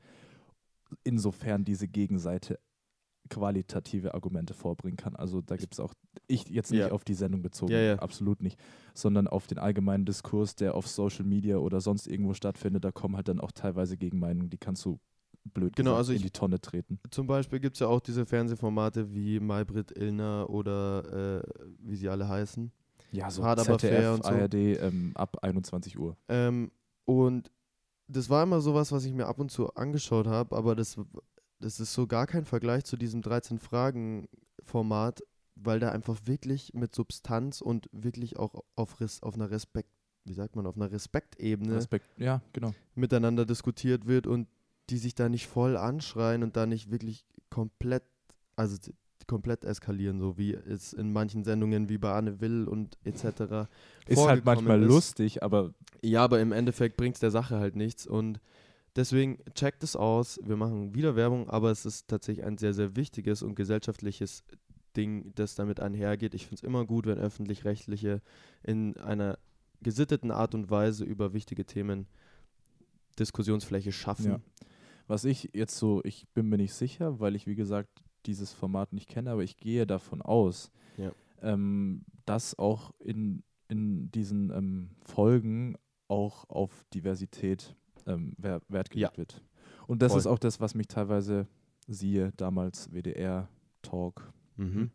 insofern diese Gegenseite qualitative Argumente vorbringen kann. Also da gibt es auch, ich jetzt nicht Ja. auf die Sendung bezogen, Ja, ja. absolut nicht, sondern auf den allgemeinen Diskurs, der auf Social Media oder sonst irgendwo stattfindet, da kommen halt dann auch teilweise Gegenmeinungen, die kannst du blöd Genau, gesagt also in ich- die Tonne treten. Zum Beispiel gibt es ja auch diese Fernsehformate wie Maybrit Illner oder äh, wie sie alle heißen. Ja, so Hart aber Z D F, fair und so. A R D ähm, ab einundzwanzig Uhr. Ähm, und das war immer sowas, was ich mir ab und zu angeschaut habe, aber das, das ist so gar kein Vergleich zu diesem dreizehn-Fragen-Format, weil da einfach wirklich mit Substanz und wirklich auch auf, Res, auf einer Respekt, wie sagt man, auf einer Respektebene Respekt, ja, genau. miteinander diskutiert wird und die sich da nicht voll anschreien und da nicht wirklich komplett, also t- komplett eskalieren, so wie es in manchen Sendungen wie bei Anne Will und et cetera Ist halt vorgekommen manchmal ist. lustig, aber Ja, aber im Endeffekt bringt es der Sache halt nichts und deswegen checkt es aus. Wir machen wieder Werbung, aber es ist tatsächlich ein sehr, sehr wichtiges und gesellschaftliches Ding, das damit einhergeht. Ich finde es immer gut, wenn Öffentlich-Rechtliche in einer gesitteten Art und Weise über wichtige Themen Diskussionsfläche schaffen. ja. Was ich jetzt so, ich bin mir nicht sicher, weil ich wie gesagt dieses Format nicht kenne, aber ich gehe davon aus, Ja. ähm, dass auch in, in diesen ähm, Folgen auch auf Diversität ähm, Wer- Wert gelegt Ja. wird. Und das Voll. ist auch das, was mich teilweise, siehe damals W D R-Talk, Mhm.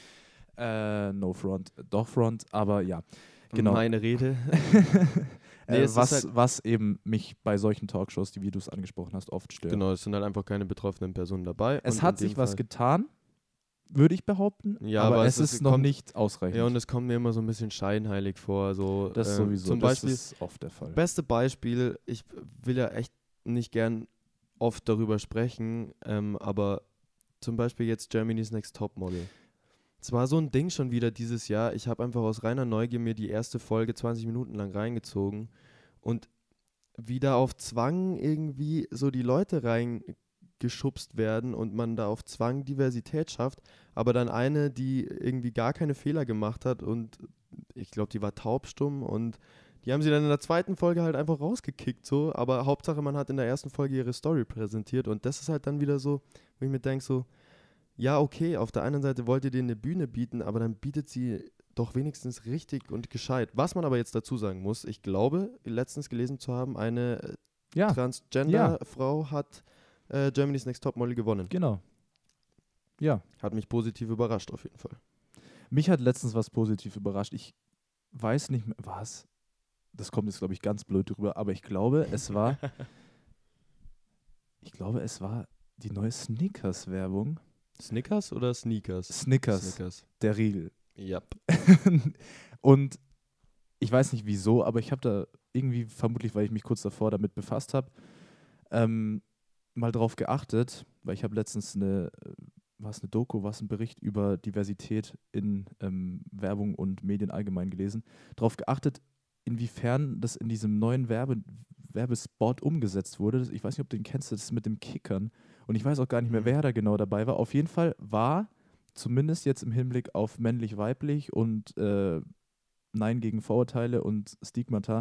äh, no front, doch front, aber ja, genau. Meine Rede. Nee, äh, es ist was, halt- was eben mich bei solchen Talkshows, die wie du es angesprochen hast, oft stört. Genau, es sind halt einfach keine betroffenen Personen dabei. Es und hat in dem sich was Fall- getan, würde ich behaupten, Ja, aber, aber es es ist ist- noch kommt- nicht ausreichend. Ja, und es kommt mir immer so ein bisschen scheinheilig vor. So, das ähm, sowieso, Zum das Beispiel, ist oft der Fall. beste Beispiel, ich will ja echt nicht gern oft darüber sprechen, ähm, aber zum Beispiel jetzt Germany's Next Topmodel. Es war so ein Ding schon wieder dieses Jahr. Ich habe einfach aus reiner Neugier mir die erste Folge zwanzig Minuten lang reingezogen und wieder auf Zwang irgendwie so die Leute rein geschubst werden und man da auf Zwang Diversität schafft, aber dann eine, die irgendwie gar keine Fehler gemacht hat und ich glaube, die war taubstumm und die haben sie dann in der zweiten Folge halt einfach rausgekickt, so, aber Hauptsache, man hat in der ersten Folge ihre Story präsentiert und das ist halt dann wieder so, wo ich mir denke so, ja, okay, auf der einen Seite wollt ihr denen eine Bühne bieten, aber dann bietet sie doch wenigstens richtig und gescheit. Was man aber jetzt dazu sagen muss, ich glaube, letztens gelesen zu haben, eine Ja, Transgender-Frau hat äh, Germany's Next Topmodel gewonnen. genau. Ja. Hat mich positiv überrascht auf jeden Fall. Mich hat letztens was positiv überrascht. Ich weiß nicht mehr, was. Das kommt jetzt, glaube ich, ganz blöd drüber, aber ich glaube, es war, ich glaube, es war die neue Snickers-Werbung. Snickers oder Sneakers? Snickers, Snickers. der Riegel. Ja. Und ich weiß nicht wieso, aber ich habe da irgendwie, vermutlich, weil ich mich kurz davor damit befasst habe, ähm, mal drauf geachtet, weil ich habe letztens eine, war es eine Doku, war es ein Bericht über Diversität in ähm, Werbung und Medien allgemein gelesen, darauf geachtet, inwiefern das in diesem neuen Werbe, Werbespot umgesetzt wurde. Ich weiß nicht, ob du den kennst, das ist mit dem Kickern. Und ich weiß auch gar nicht mehr, wer da genau dabei war. Auf jeden Fall war, zumindest jetzt im Hinblick auf männlich-weiblich und äh, Nein gegen Vorurteile und Stigmata,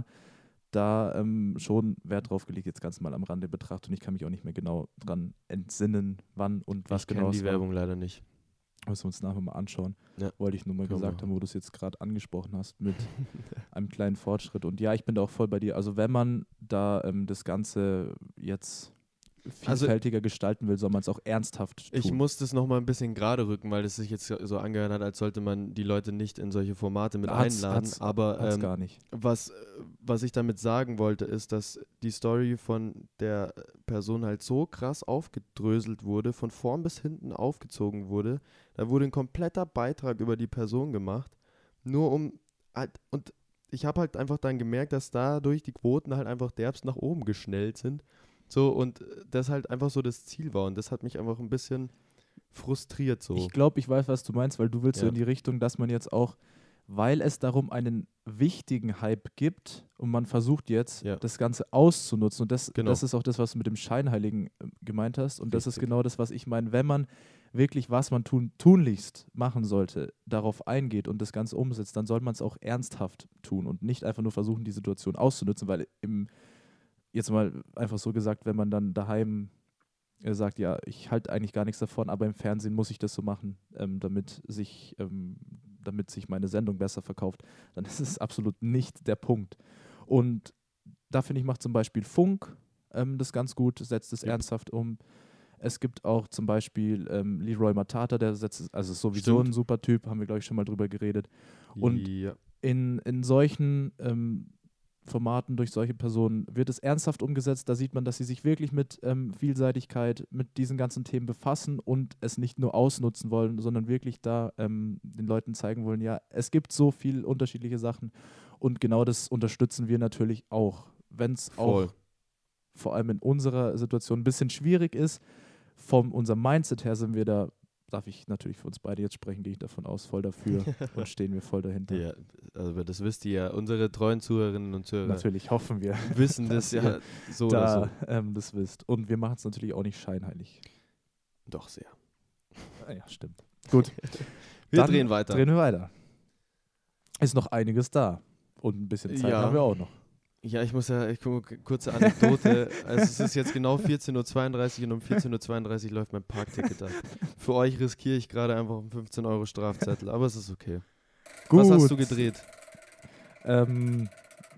da ähm, schon Wert drauf gelegt, jetzt ganz mal am Rande betrachtet. Und ich kann mich auch nicht mehr genau dran entsinnen, wann und was ich genau Ich es kenne die war. Werbung leider nicht. Müssen wir uns nachher mal anschauen. Ja. Wollte ich nur mal Komm gesagt mal. haben, wo du es jetzt gerade angesprochen hast mit einem kleinen Fortschritt. Und ja, ich bin da auch voll bei dir. Also wenn man da ähm, das Ganze jetzt vielfältiger also, gestalten will, soll man es auch ernsthaft tun. Ich muss das nochmal ein bisschen gerade rücken, weil es sich jetzt so angehört hat, als sollte man die Leute nicht in solche Formate mit Hat's, einladen. hat's, aber hat's ähm, gar nicht. Was, was ich damit sagen wollte, ist, dass die Story von der Person halt so krass aufgedröselt wurde, von vorn bis hinten aufgezogen wurde. Da wurde ein kompletter Beitrag über die Person gemacht, nur um halt, und ich habe halt einfach dann gemerkt, dass dadurch die Quoten halt einfach derbst nach oben geschnellt sind. So, und das halt einfach so das Ziel war. Und das hat mich einfach ein bisschen frustriert so. Ich glaube, ich weiß, was du meinst, weil du willst Ja. so in die Richtung, dass man jetzt auch, weil es darum einen wichtigen Hype gibt und man versucht jetzt, Ja. das Ganze auszunutzen. Und das, Genau. das ist auch das, was du mit dem Scheinheiligen äh, gemeint hast. Und das ist Richtig. genau das, was ich meine. Wenn man wirklich, was man tun, tunlichst machen sollte, darauf eingeht und das Ganze umsetzt, dann soll man es auch ernsthaft tun und nicht einfach nur versuchen, die Situation auszunutzen, weil im jetzt mal einfach so gesagt, wenn man dann daheim äh, sagt, ja, ich halte eigentlich gar nichts davon, aber im Fernsehen muss ich das so machen, ähm, damit sich, ähm, damit sich meine Sendung besser verkauft, dann ist es absolut nicht der Punkt. Und da finde ich, macht zum Beispiel Funk ähm, das ganz gut, setzt es Yep. ernsthaft um. Es gibt auch zum Beispiel ähm, Leroy Matata, der setzt es, also ist sowieso Stimmt. ein super Typ, haben wir, glaube ich, schon mal drüber geredet. Und ja. in, in solchen ähm, Formaten durch solche Personen wird es ernsthaft umgesetzt. Da sieht man, dass sie sich wirklich mit ähm, Vielseitigkeit, mit diesen ganzen Themen befassen und es nicht nur ausnutzen wollen, sondern wirklich da ähm, den Leuten zeigen wollen, ja, es gibt so viel unterschiedliche Sachen und genau das unterstützen wir natürlich auch. Wenn es auch vor allem in unserer Situation ein bisschen schwierig ist, von unserem Mindset her sind wir da, darf ich natürlich für uns beide jetzt sprechen, gehe ich davon aus, voll dafür und stehen wir voll dahinter. Ja, also das wisst ihr ja. Unsere treuen Zuhörerinnen und Zuhörer Natürlich hoffen wir, wissen das ja so oder da so. ähm, das wisst. Und wir machen es natürlich auch nicht scheinheilig. Doch sehr. Ah, ja, stimmt. Gut. Wir Dann drehen weiter. Drehen wir weiter. Ist noch einiges da. Und ein bisschen Zeit Ja. haben wir auch noch. Ja, ich muss ja, ich gucke, kurze Anekdote. Also es ist jetzt genau vierzehn Uhr zweiunddreißig und um vierzehn Uhr zweiunddreißig läuft mein Parkticket ab. Für euch riskiere ich gerade einfach einen fünfzehn Euro Strafzettel, aber es ist okay. Gut. Was hast du gedreht? Ähm,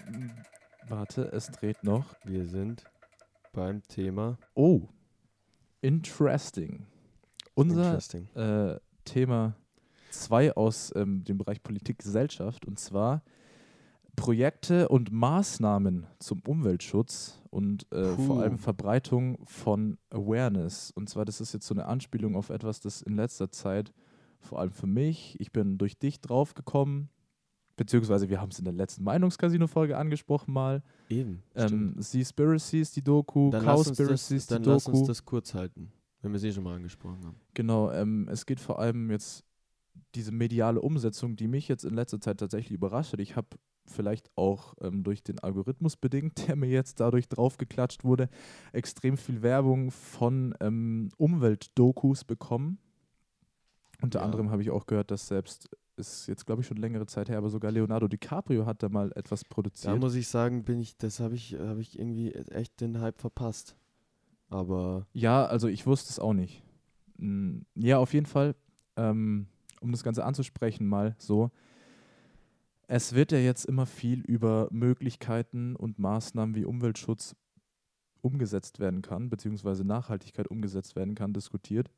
warte, es dreht noch. Wir sind beim Thema Oh, interesting. Unser Interesting. äh, Thema zwei aus ähm, dem Bereich Politik, Gesellschaft, und zwar Projekte und Maßnahmen zum Umweltschutz und äh, Puh. vor allem Verbreitung von Awareness. Und zwar, das ist jetzt so eine Anspielung auf etwas, das in letzter Zeit, vor allem für mich, ich bin durch dich draufgekommen, beziehungsweise wir haben es in der letzten Meinungscasino-Folge angesprochen mal. Eben, Ähm, Seaspiracies, die Doku, Dann, lass uns, das, Cowspiracies, die dann lass Doku. uns das kurz halten, wenn wir sie schon mal angesprochen haben. Genau, ähm, es geht vor allem jetzt diese mediale Umsetzung, die mich jetzt in letzter Zeit tatsächlich überrascht hat. Ich habe vielleicht auch ähm, durch den Algorithmus bedingt, der mir jetzt dadurch draufgeklatscht wurde, extrem viel Werbung von ähm, Umweltdokus bekommen. Unter Ja. anderem habe ich auch gehört, dass selbst, ist jetzt glaube ich schon längere Zeit her, aber sogar Leonardo DiCaprio hat da mal etwas Da produziert. muss ich sagen, bin ich, das habe ich, habe ich irgendwie echt den Hype verpasst. Aber Ja, also ich wusste es auch nicht. Mm, Ja, auf jeden Fall, ähm, um das Ganze anzusprechen, mal so. Es wird ja jetzt immer viel über Möglichkeiten und Maßnahmen wie Umweltschutz umgesetzt werden kann, beziehungsweise Nachhaltigkeit umgesetzt werden kann, diskutiert.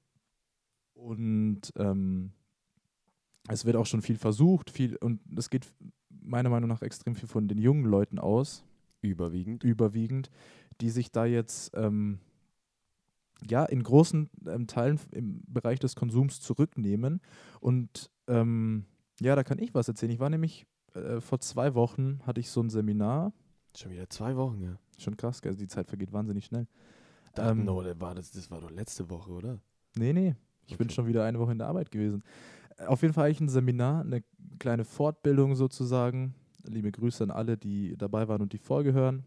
Und ähm, es wird auch schon viel versucht, viel, und es geht meiner Meinung nach extrem viel von den jungen Leuten aus, überwiegend. überwiegend, die sich da jetzt ähm, ja in großen ähm, Teilen im Bereich des Konsums zurücknehmen. Und ähm, ja, da kann ich was erzählen. Ich war nämlich äh, vor zwei Wochen, hatte ich so ein Seminar. Schon wieder zwei Wochen, ja. Schon krass, gell? Die Zeit vergeht wahnsinnig schnell. Dachten, Ähm, no, das war, das, das war doch letzte Woche, oder? nee, nee, ich bin Okay. schon wieder eine Woche in der Arbeit gewesen. Äh, Auf jeden Fall eigentlich ein Seminar, eine kleine Fortbildung sozusagen. Liebe Grüße an alle, die dabei waren und die Folge hören.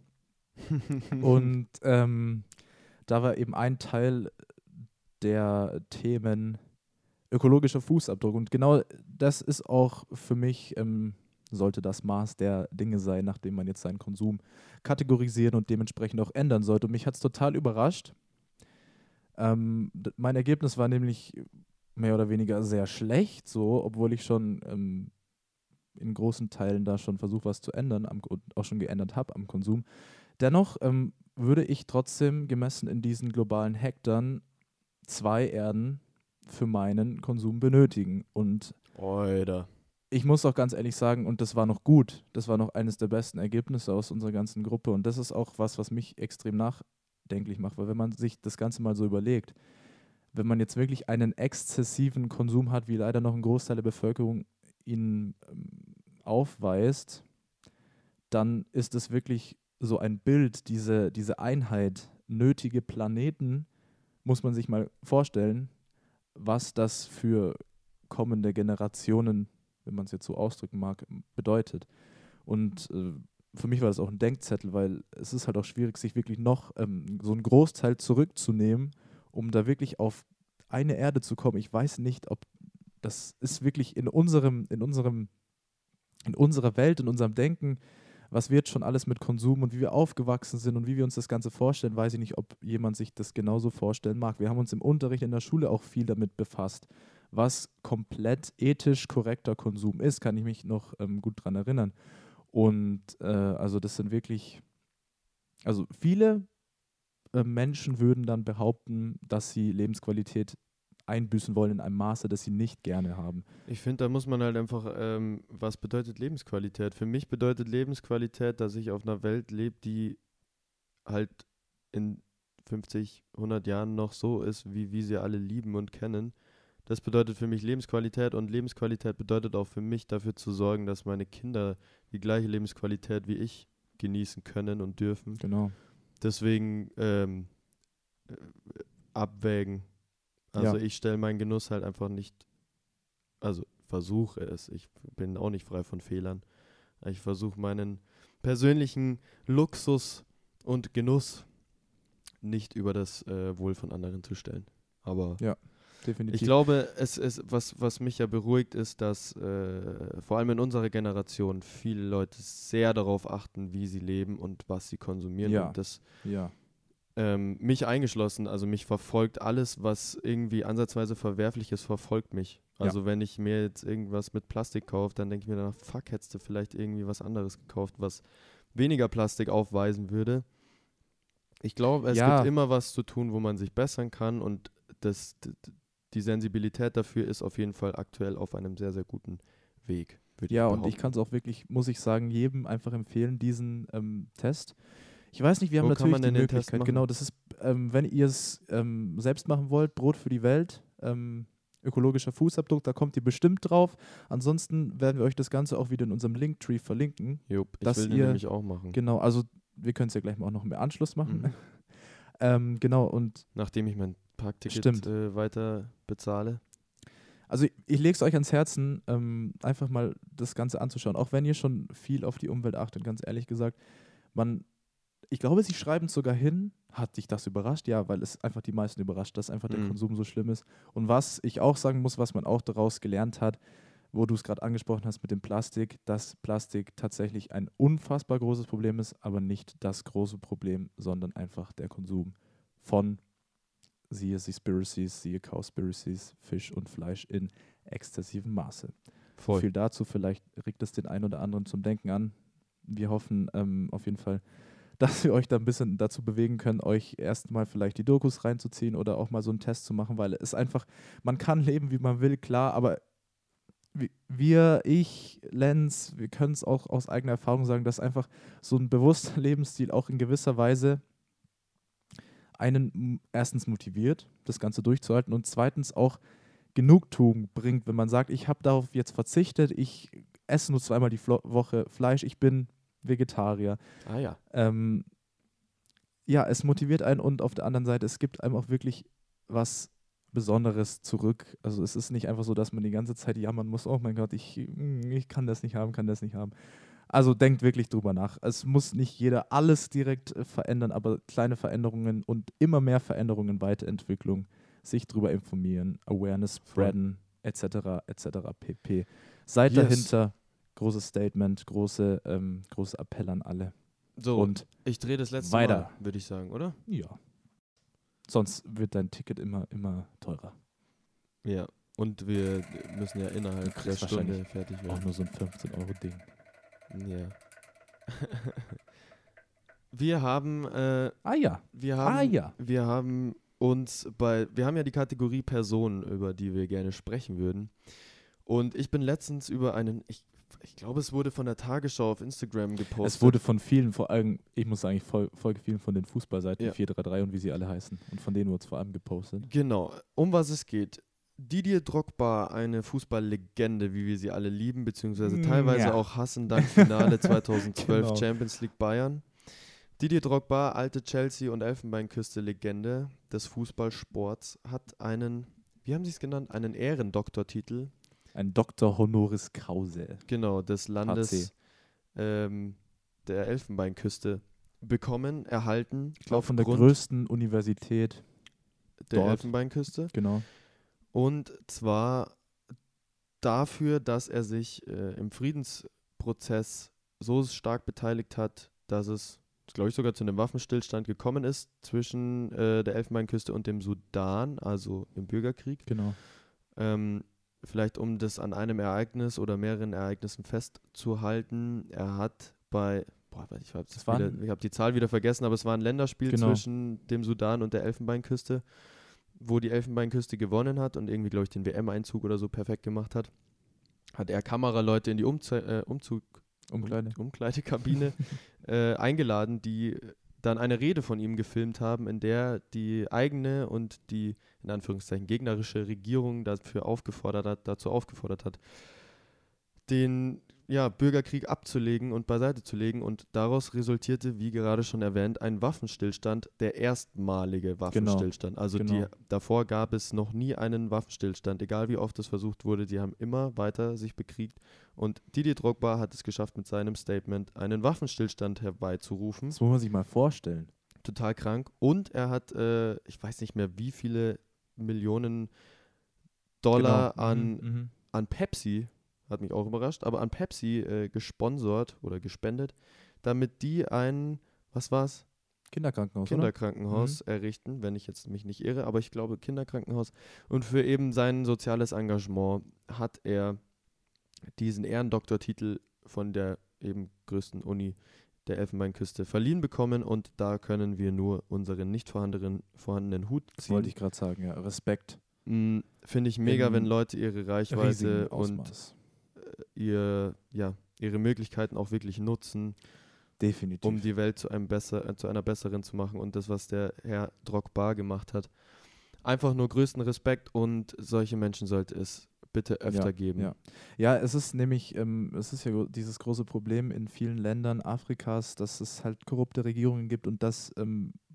Und ähm, da war eben ein Teil der Themen ökologischer Fußabdruck. Und genau das ist auch für mich, ähm, sollte das Maß der Dinge sein, nachdem man jetzt seinen Konsum kategorisieren und dementsprechend auch ändern sollte. Und mich hat es total überrascht. Ähm, d- mein Ergebnis war nämlich mehr oder weniger sehr schlecht, so, obwohl ich schon ähm, in großen Teilen da schon versuche, was zu ändern am, und auch schon geändert habe am Konsum. Dennoch ähm, würde ich trotzdem gemessen in diesen globalen Hektar zwei Erden für meinen Konsum benötigen. Und Alter. ich muss auch ganz ehrlich sagen, und das war noch gut, das war noch eines der besten Ergebnisse aus unserer ganzen Gruppe. Und das ist auch was, was mich extrem nachdenklich macht, weil wenn man sich das Ganze mal so überlegt, wenn man jetzt wirklich einen exzessiven Konsum hat, wie leider noch ein Großteil der Bevölkerung ihn ähm, aufweist, dann ist es wirklich so ein Bild, diese, diese Einheit, nötige Planeten, muss man sich mal vorstellen, was das für kommende Generationen, wenn man es jetzt so ausdrücken mag, bedeutet. Und äh, für mich war das auch ein Denkzettel, weil es ist halt auch schwierig, sich wirklich noch ähm, so einen Großteil zurückzunehmen, um da wirklich auf eine Erde zu kommen. Ich weiß nicht, ob das ist wirklich in unserem, in unserem, in unserer Welt, in unserem Denken, was wird schon alles mit Konsum und wie wir aufgewachsen sind und wie wir uns das Ganze vorstellen, weiß ich nicht, ob jemand sich das genauso vorstellen mag. Wir haben uns im Unterricht in der Schule auch viel damit befasst, was komplett ethisch korrekter Konsum ist, kann ich mich noch ähm, gut dran erinnern. Und äh, also das sind wirklich, also viele äh, Menschen würden dann behaupten, dass sie Lebensqualität einbüßen wollen in einem Maße, das sie nicht gerne haben. Ich finde, da muss man halt einfach, ähm, was bedeutet Lebensqualität? Für mich bedeutet Lebensqualität, dass ich auf einer Welt lebe, die halt in fünfzig, hundert Jahren noch so ist, wie wir sie alle lieben und kennen. Das bedeutet für mich Lebensqualität, und Lebensqualität bedeutet auch für mich dafür zu sorgen, dass meine Kinder die gleiche Lebensqualität wie ich genießen können und dürfen. Genau. Deswegen ähm, äh, abwägen. Also Ja. ich stelle meinen Genuss halt einfach nicht, also versuche es, ich bin auch nicht frei von Fehlern. Ich versuche meinen persönlichen Luxus und Genuss nicht über das äh, Wohl von anderen zu stellen. Aber Ja, definitiv. ich glaube, es ist, was, was mich ja beruhigt, ist, dass äh, vor allem in unserer Generation viele Leute sehr darauf achten, wie sie leben und was sie konsumieren. Ja. Und das Ja. ähm, mich eingeschlossen, also mich verfolgt alles, was irgendwie ansatzweise verwerflich ist, verfolgt mich. Also wenn ich mir jetzt irgendwas mit Plastik kaufe, dann denke ich mir danach, fuck, hättest du vielleicht irgendwie was anderes gekauft, was weniger Plastik aufweisen würde. Ich glaube, es Ja. gibt immer was zu tun, wo man sich bessern kann, und das, d- d- die Sensibilität dafür ist auf jeden Fall aktuell auf einem sehr, sehr guten Weg, würde Ja, ich und behaupten. ich kann es auch wirklich, muss ich sagen, jedem einfach empfehlen, diesen ähm, Test. Ich weiß nicht, wir haben Wo kann natürlich man die denn den Test Möglichkeit, machen? genau, das ist, ähm, wenn ihr es ähm, selbst machen wollt, Brot für die Welt, ähm, ökologischer Fußabdruck, da kommt ihr bestimmt drauf. Ansonsten werden wir euch das Ganze auch wieder in unserem Linktree verlinken. Jupp, ich dass will den ihr- nämlich auch machen. Genau, also wir können es ja gleich mal auch noch im Anschluss machen. Mhm. ähm, genau, und Nachdem ich mein Parkticket Stimmt. äh, weiter bezahle. Also ich, ich lege es euch ans Herzen, ähm, einfach mal das Ganze anzuschauen. Auch wenn ihr schon viel auf die Umwelt achtet, ganz ehrlich gesagt. Man, ich glaube, sie schreiben es sogar hin. Hat dich das überrascht? Ja, weil es einfach die meisten überrascht, dass einfach der Mhm. Konsum so schlimm ist. Und was ich auch sagen muss, was man auch daraus gelernt hat, wo du es gerade angesprochen hast mit dem Plastik, dass Plastik tatsächlich ein unfassbar großes Problem ist, aber nicht das große Problem, sondern einfach der Konsum von, siehe Seaspiracies, siehe Cowspiracies, Fisch und Fleisch in exzessivem Maße. Voll. Viel dazu, vielleicht regt es den einen oder anderen zum Denken an. Wir hoffen ähm, auf jeden Fall, dass wir euch da ein bisschen dazu bewegen können, euch erstmal vielleicht die Dokus reinzuziehen oder auch mal so einen Test zu machen, weil es einfach, man kann leben, wie man will, klar, aber wir, ich, Lenz, wir können es auch aus eigener Erfahrung sagen, dass einfach so ein bewusster Lebensstil auch in gewisser Weise einen m- erstens motiviert, das Ganze durchzuhalten und zweitens auch Genugtuung bringt, wenn man sagt, ich habe darauf jetzt verzichtet, ich esse nur zweimal die Flo- Woche Fleisch, ich bin Vegetarier. Ah ja. Ähm, ja, es motiviert einen und auf der anderen Seite, es gibt einem auch wirklich was Besonderes zurück. Also es ist nicht einfach so, dass man die ganze Zeit jammern muss, oh mein Gott, ich, ich kann das nicht haben, kann das nicht haben. Also denkt wirklich drüber nach. Es muss nicht jeder alles direkt äh, verändern, aber kleine Veränderungen und immer mehr Veränderungen, Weiterentwicklung, sich drüber informieren, Awareness spreaden, et cetera et cetera pp. Seid Yes. dahinter, großes Statement, große, ähm, große Appell an alle. So, Und ich drehe das letzte weiter. Mal, würde ich sagen, oder? ja, sonst wird dein Ticket immer, immer teurer. Ja. Und wir müssen ja Du innerhalb der kriegst Stunde wahrscheinlich fertig Auch werden. nur so ein fünfzehn-Euro-Ding. Ja. Wir haben, äh, Ah ja, wir haben, ah ja. wir haben uns bei, wir haben ja die Kategorie Personen, über die wir gerne sprechen würden. Und ich bin letztens über einen, ich, ich glaube, es wurde von der Tagesschau auf Instagram gepostet. Es wurde von vielen, vor allem, ich muss sagen, ich fol- folge vielen von den Fußballseiten, Ja. vier drei drei und wie sie alle heißen. Und von denen wurde es vor allem gepostet. Genau, um was es geht. Didier Drogba, eine Fußballlegende, wie wir sie alle lieben, beziehungsweise Mm, teilweise ja. auch hassen, dank Finale zweitausendzwölf Genau. Champions League Bayern. Didier Drogba, alte Chelsea- und Elfenbeinküste-Legende des Fußballsports, hat einen, wie haben sie es genannt, einen Ehrendoktortitel, Ein Doktor Honoris Causa. genau, des H C. Landes ähm, der Elfenbeinküste bekommen, erhalten, Ich glaube, von der aufgrund größten Universität. der dort. Elfenbeinküste. Genau. Und zwar dafür, dass er sich äh, im Friedensprozess so stark beteiligt hat, dass es, glaube ich, sogar zu einem Waffenstillstand gekommen ist zwischen äh, der Elfenbeinküste und dem Sudan, also im Bürgerkrieg. Genau. Ähm, vielleicht um das an einem Ereignis oder mehreren Ereignissen festzuhalten, er hat bei, boah, ich habe Das waren- hab die Zahl wieder vergessen, aber es war ein Länderspiel Genau. zwischen dem Sudan und der Elfenbeinküste, wo die Elfenbeinküste gewonnen hat und irgendwie, glaube ich, den W M-Einzug oder so perfekt gemacht hat. Hat er Kameraleute in die Umze äh, Umzug Umkleide. Um Umkleidekabine äh, eingeladen, die dann eine Rede von ihm gefilmt haben, in der die eigene und die, in Anführungszeichen, gegnerische Regierung dafür aufgefordert hat, dazu aufgefordert hat, den ja, Bürgerkrieg abzulegen und beiseite zu legen. Und daraus resultierte, wie gerade schon erwähnt, ein Waffenstillstand, der erstmalige Waffenstillstand. Also genau. die, davor gab es noch nie einen Waffenstillstand, egal wie oft es versucht wurde. Die haben immer weiter sich bekriegt. Und Didier Drogba hat es geschafft, mit seinem Statement einen Waffenstillstand herbeizurufen. Das muss man sich mal vorstellen. Total krank. Und er hat, äh, ich weiß nicht mehr, wie viele Millionen Dollar genau. an, Mhm, mhm. an Pepsi, hat mich auch überrascht, aber an Pepsi äh, gesponsert oder gespendet, damit die ein, was war's? Kinderkrankenhaus, Kinderkrankenhaus Mhm. errichten, wenn ich jetzt mich nicht irre, aber ich glaube Kinderkrankenhaus. Und für eben sein soziales Engagement hat er diesen Ehrendoktortitel von der eben größten Uni der Elfenbeinküste verliehen bekommen und da können wir nur unseren nicht vorhandenen, vorhandenen Hut Das ziehen. wollte ich gerade sagen, ja. Respekt. Mm, Finde ich mega, Im wenn Leute ihre Reichweite Riesigen und Ausmaß. ihr, ja, ihre Möglichkeiten auch wirklich nutzen, Definitiv. um die Welt zu, einem besser, äh, zu einer besseren zu machen. Und das, was der Herr Drogba gemacht hat, einfach nur größten Respekt und solche Menschen sollte es bitte öfter ja, geben. Ja. ja, es ist nämlich, ähm, es ist ja gro- dieses große Problem in vielen Ländern Afrikas, dass es halt korrupte Regierungen gibt und dass ähm,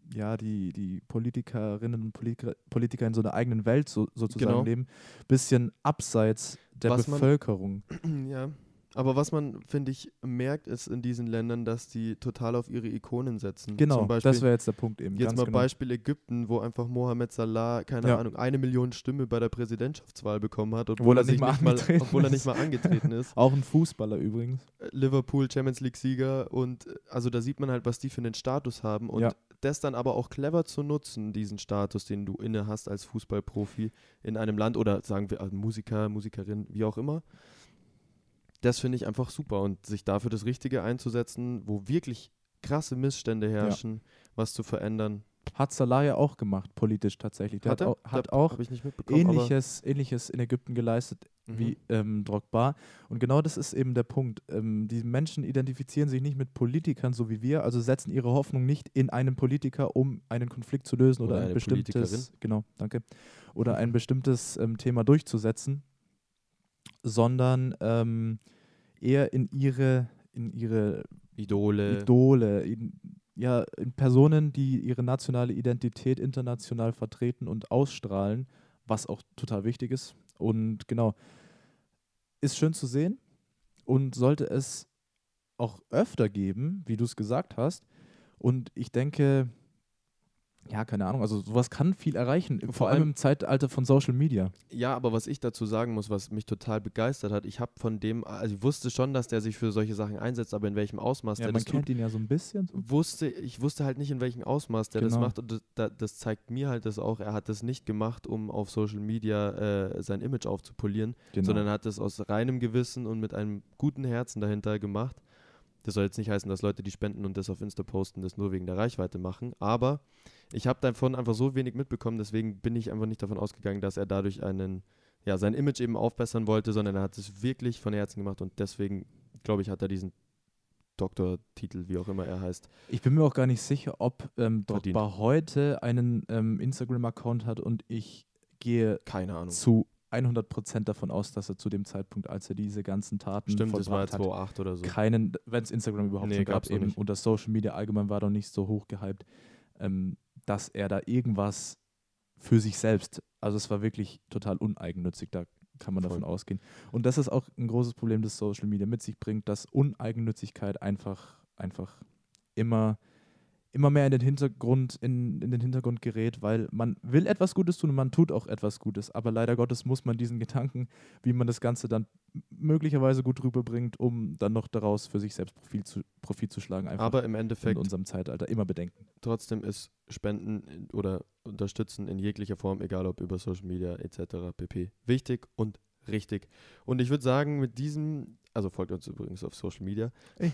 ja, die, die Politikerinnen und Politiker, Politiker in so einer eigenen Welt so, sozusagen Genau. leben, bisschen abseits der Was man- Bevölkerung. Ja, aber was man, finde ich, merkt, ist in diesen Ländern, dass die total auf ihre Ikonen setzen. Genau, Zum Beispiel, das wäre jetzt der Punkt eben. jetzt ganz mal genau. Beispiel Ägypten, wo einfach Mohammed Salah, keine Ja. Ahnung, eine Million Stimme bei der Präsidentschaftswahl bekommen hat, obwohl, Obwohl er, er nicht sich mal nicht mal, angetreten obwohl er ist. nicht mal angetreten ist. Auch ein Fußballer übrigens. Liverpool Champions League Sieger und äh, also da sieht man halt, was die für einen Status haben und Ja. das dann aber auch clever zu nutzen, diesen Status, den du inne hast als Fußballprofi in einem Land oder sagen wir äh, Musiker, Musikerin, wie auch immer. Das finde ich einfach super und sich dafür das Richtige einzusetzen, wo wirklich krasse Missstände herrschen, was zu verändern. Hat Salah ja auch gemacht, politisch tatsächlich. Der hat, er? auch, hat Da auch Habe ich nicht mitbekommen. ähnliches, ähnliches in Ägypten geleistet aber, mhm. wie ähm, Drogba. Und genau das ist eben der Punkt. Ähm, die Menschen identifizieren sich nicht mit Politikern, so wie wir, also setzen ihre Hoffnung nicht in einen Politiker, um einen Konflikt zu lösen oder, Oder ein eine bestimmtes, Politikerin. genau, danke, oder ein bestimmtes ähm, Thema durchzusetzen, sondern ähm, eher in ihre, in ihre Idole. Idole, in, ja, in Personen, die ihre nationale Identität international vertreten und ausstrahlen, was auch total wichtig ist. Und genau, ist schön zu sehen und sollte es auch öfter geben, wie du es gesagt hast. Und ich denke, ja, keine Ahnung, also sowas kann viel erreichen, vor, Vor allem allem- im Zeitalter von Social Media. Ja, aber was ich dazu sagen muss, was mich total begeistert hat, ich habe von dem, also ich wusste schon, dass der sich für solche Sachen einsetzt, aber in welchem Ausmaß Ja, der man das kennt tut, ihn ja so ein bisschen. So. wusste, ich wusste halt nicht, in welchem Ausmaß der das Genau. macht und das, da- das zeigt mir halt das auch, er hat das nicht gemacht, um auf Social Media äh, sein Image aufzupolieren, Genau. sondern er hat das aus reinem Gewissen und mit einem guten Herzen dahinter gemacht. Das soll jetzt nicht heißen, dass Leute, die spenden und das auf Insta posten, das nur wegen der Reichweite machen, aber ich habe davon einfach so wenig mitbekommen, deswegen bin ich einfach nicht davon ausgegangen, dass er dadurch einen, ja, sein Image eben aufbessern wollte, sondern er hat es wirklich von Herzen gemacht und deswegen, glaube ich, hat er diesen Doktortitel, wie auch immer er heißt. Ich bin mir auch gar nicht sicher, ob ähm, Verdient. Drogba heute einen ähm, Instagram-Account hat und ich gehe Keine Ahnung. zu hundert Prozent davon aus, dass er zu dem Zeitpunkt, als er diese ganzen Taten Stimmt, das war vollbracht hat, zweitausendacht oder so. keinen, wenn es Instagram überhaupt Nee, schon gab, gab's noch eben nicht. und das Social Media allgemein war doch nicht so hoch gehypt, ähm, dass er da irgendwas für sich selbst, also es war wirklich total uneigennützig, da kann man davon Voll. ausgehen. Und das ist auch ein großes Problem, das Social Media mit sich bringt, dass Uneigennützigkeit einfach, einfach immer, immer mehr in den Hintergrund, in, in den Hintergrund gerät, weil man will etwas Gutes tun und man tut auch etwas Gutes, aber leider Gottes muss man diesen Gedanken, wie man das Ganze dann möglicherweise gut rüberbringt, um dann noch daraus für sich selbst Profit zu, Profit zu schlagen, einfach Aber im in Endeffekt unserem Zeitalter immer bedenken. trotzdem ist Spenden in- oder Unterstützen in jeglicher Form, egal ob über Social Media et cetera pp. wichtig und richtig. Und ich würde sagen, mit diesem, also folgt uns übrigens auf Social Media,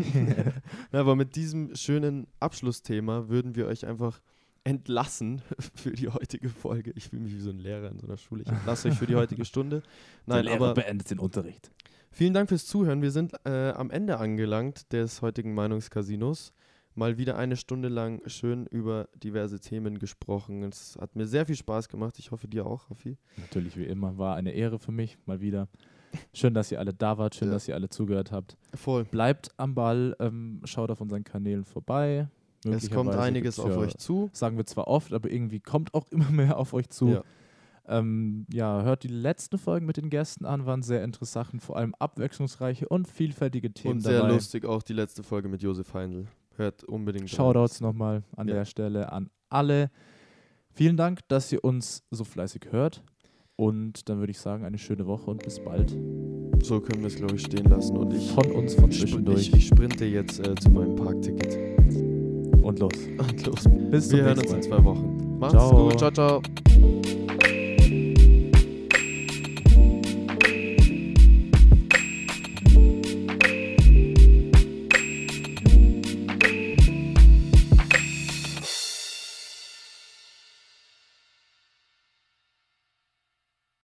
Ja, aber mit diesem schönen Abschlussthema würden wir euch einfach entlassen für die heutige Folge. Ich fühle mich wie so ein Lehrer in so einer Schule. Ich entlasse euch für die heutige Stunde. Nein, Der Lehrer aber beendet den Unterricht. vielen Dank fürs Zuhören. Wir sind äh, am Ende angelangt des heutigen Meinungscasinos. Mal wieder eine Stunde lang schön über diverse Themen gesprochen. Es hat mir sehr viel Spaß gemacht. Ich hoffe, dir auch, Raffi. Natürlich wie immer, war eine Ehre für mich, mal wieder. Schön, dass ihr alle da wart, schön, Ja. dass ihr alle zugehört habt. Voll. Bleibt am Ball, ähm, schaut auf unseren Kanälen vorbei. Es kommt Möglicherweise einiges gibt's auf ja, euch zu. Sagen wir zwar oft, aber irgendwie kommt auch immer mehr auf euch zu. Ja. Ähm, ja, hört die letzten Folgen mit den Gästen an, waren sehr interessant, vor allem abwechslungsreiche und vielfältige Themen Und sehr dabei. lustig auch die letzte Folge mit Josef Heindl. Hört unbedingt rein. Shoutouts nochmal an Ja. der Stelle an alle. Vielen Dank, dass ihr uns so fleißig hört. Und dann würde ich sagen, eine schöne Woche und bis bald. So können wir es, glaube ich, stehen lassen. Und ich, Von uns von spr- zwischendurch. ich, ich sprinte jetzt äh, zu meinem Parkticket. Und los. Und los. Bis zum Wir hören nächsten uns Mal. in zwei Wochen. Macht's Ciao. gut. Ciao, ciao.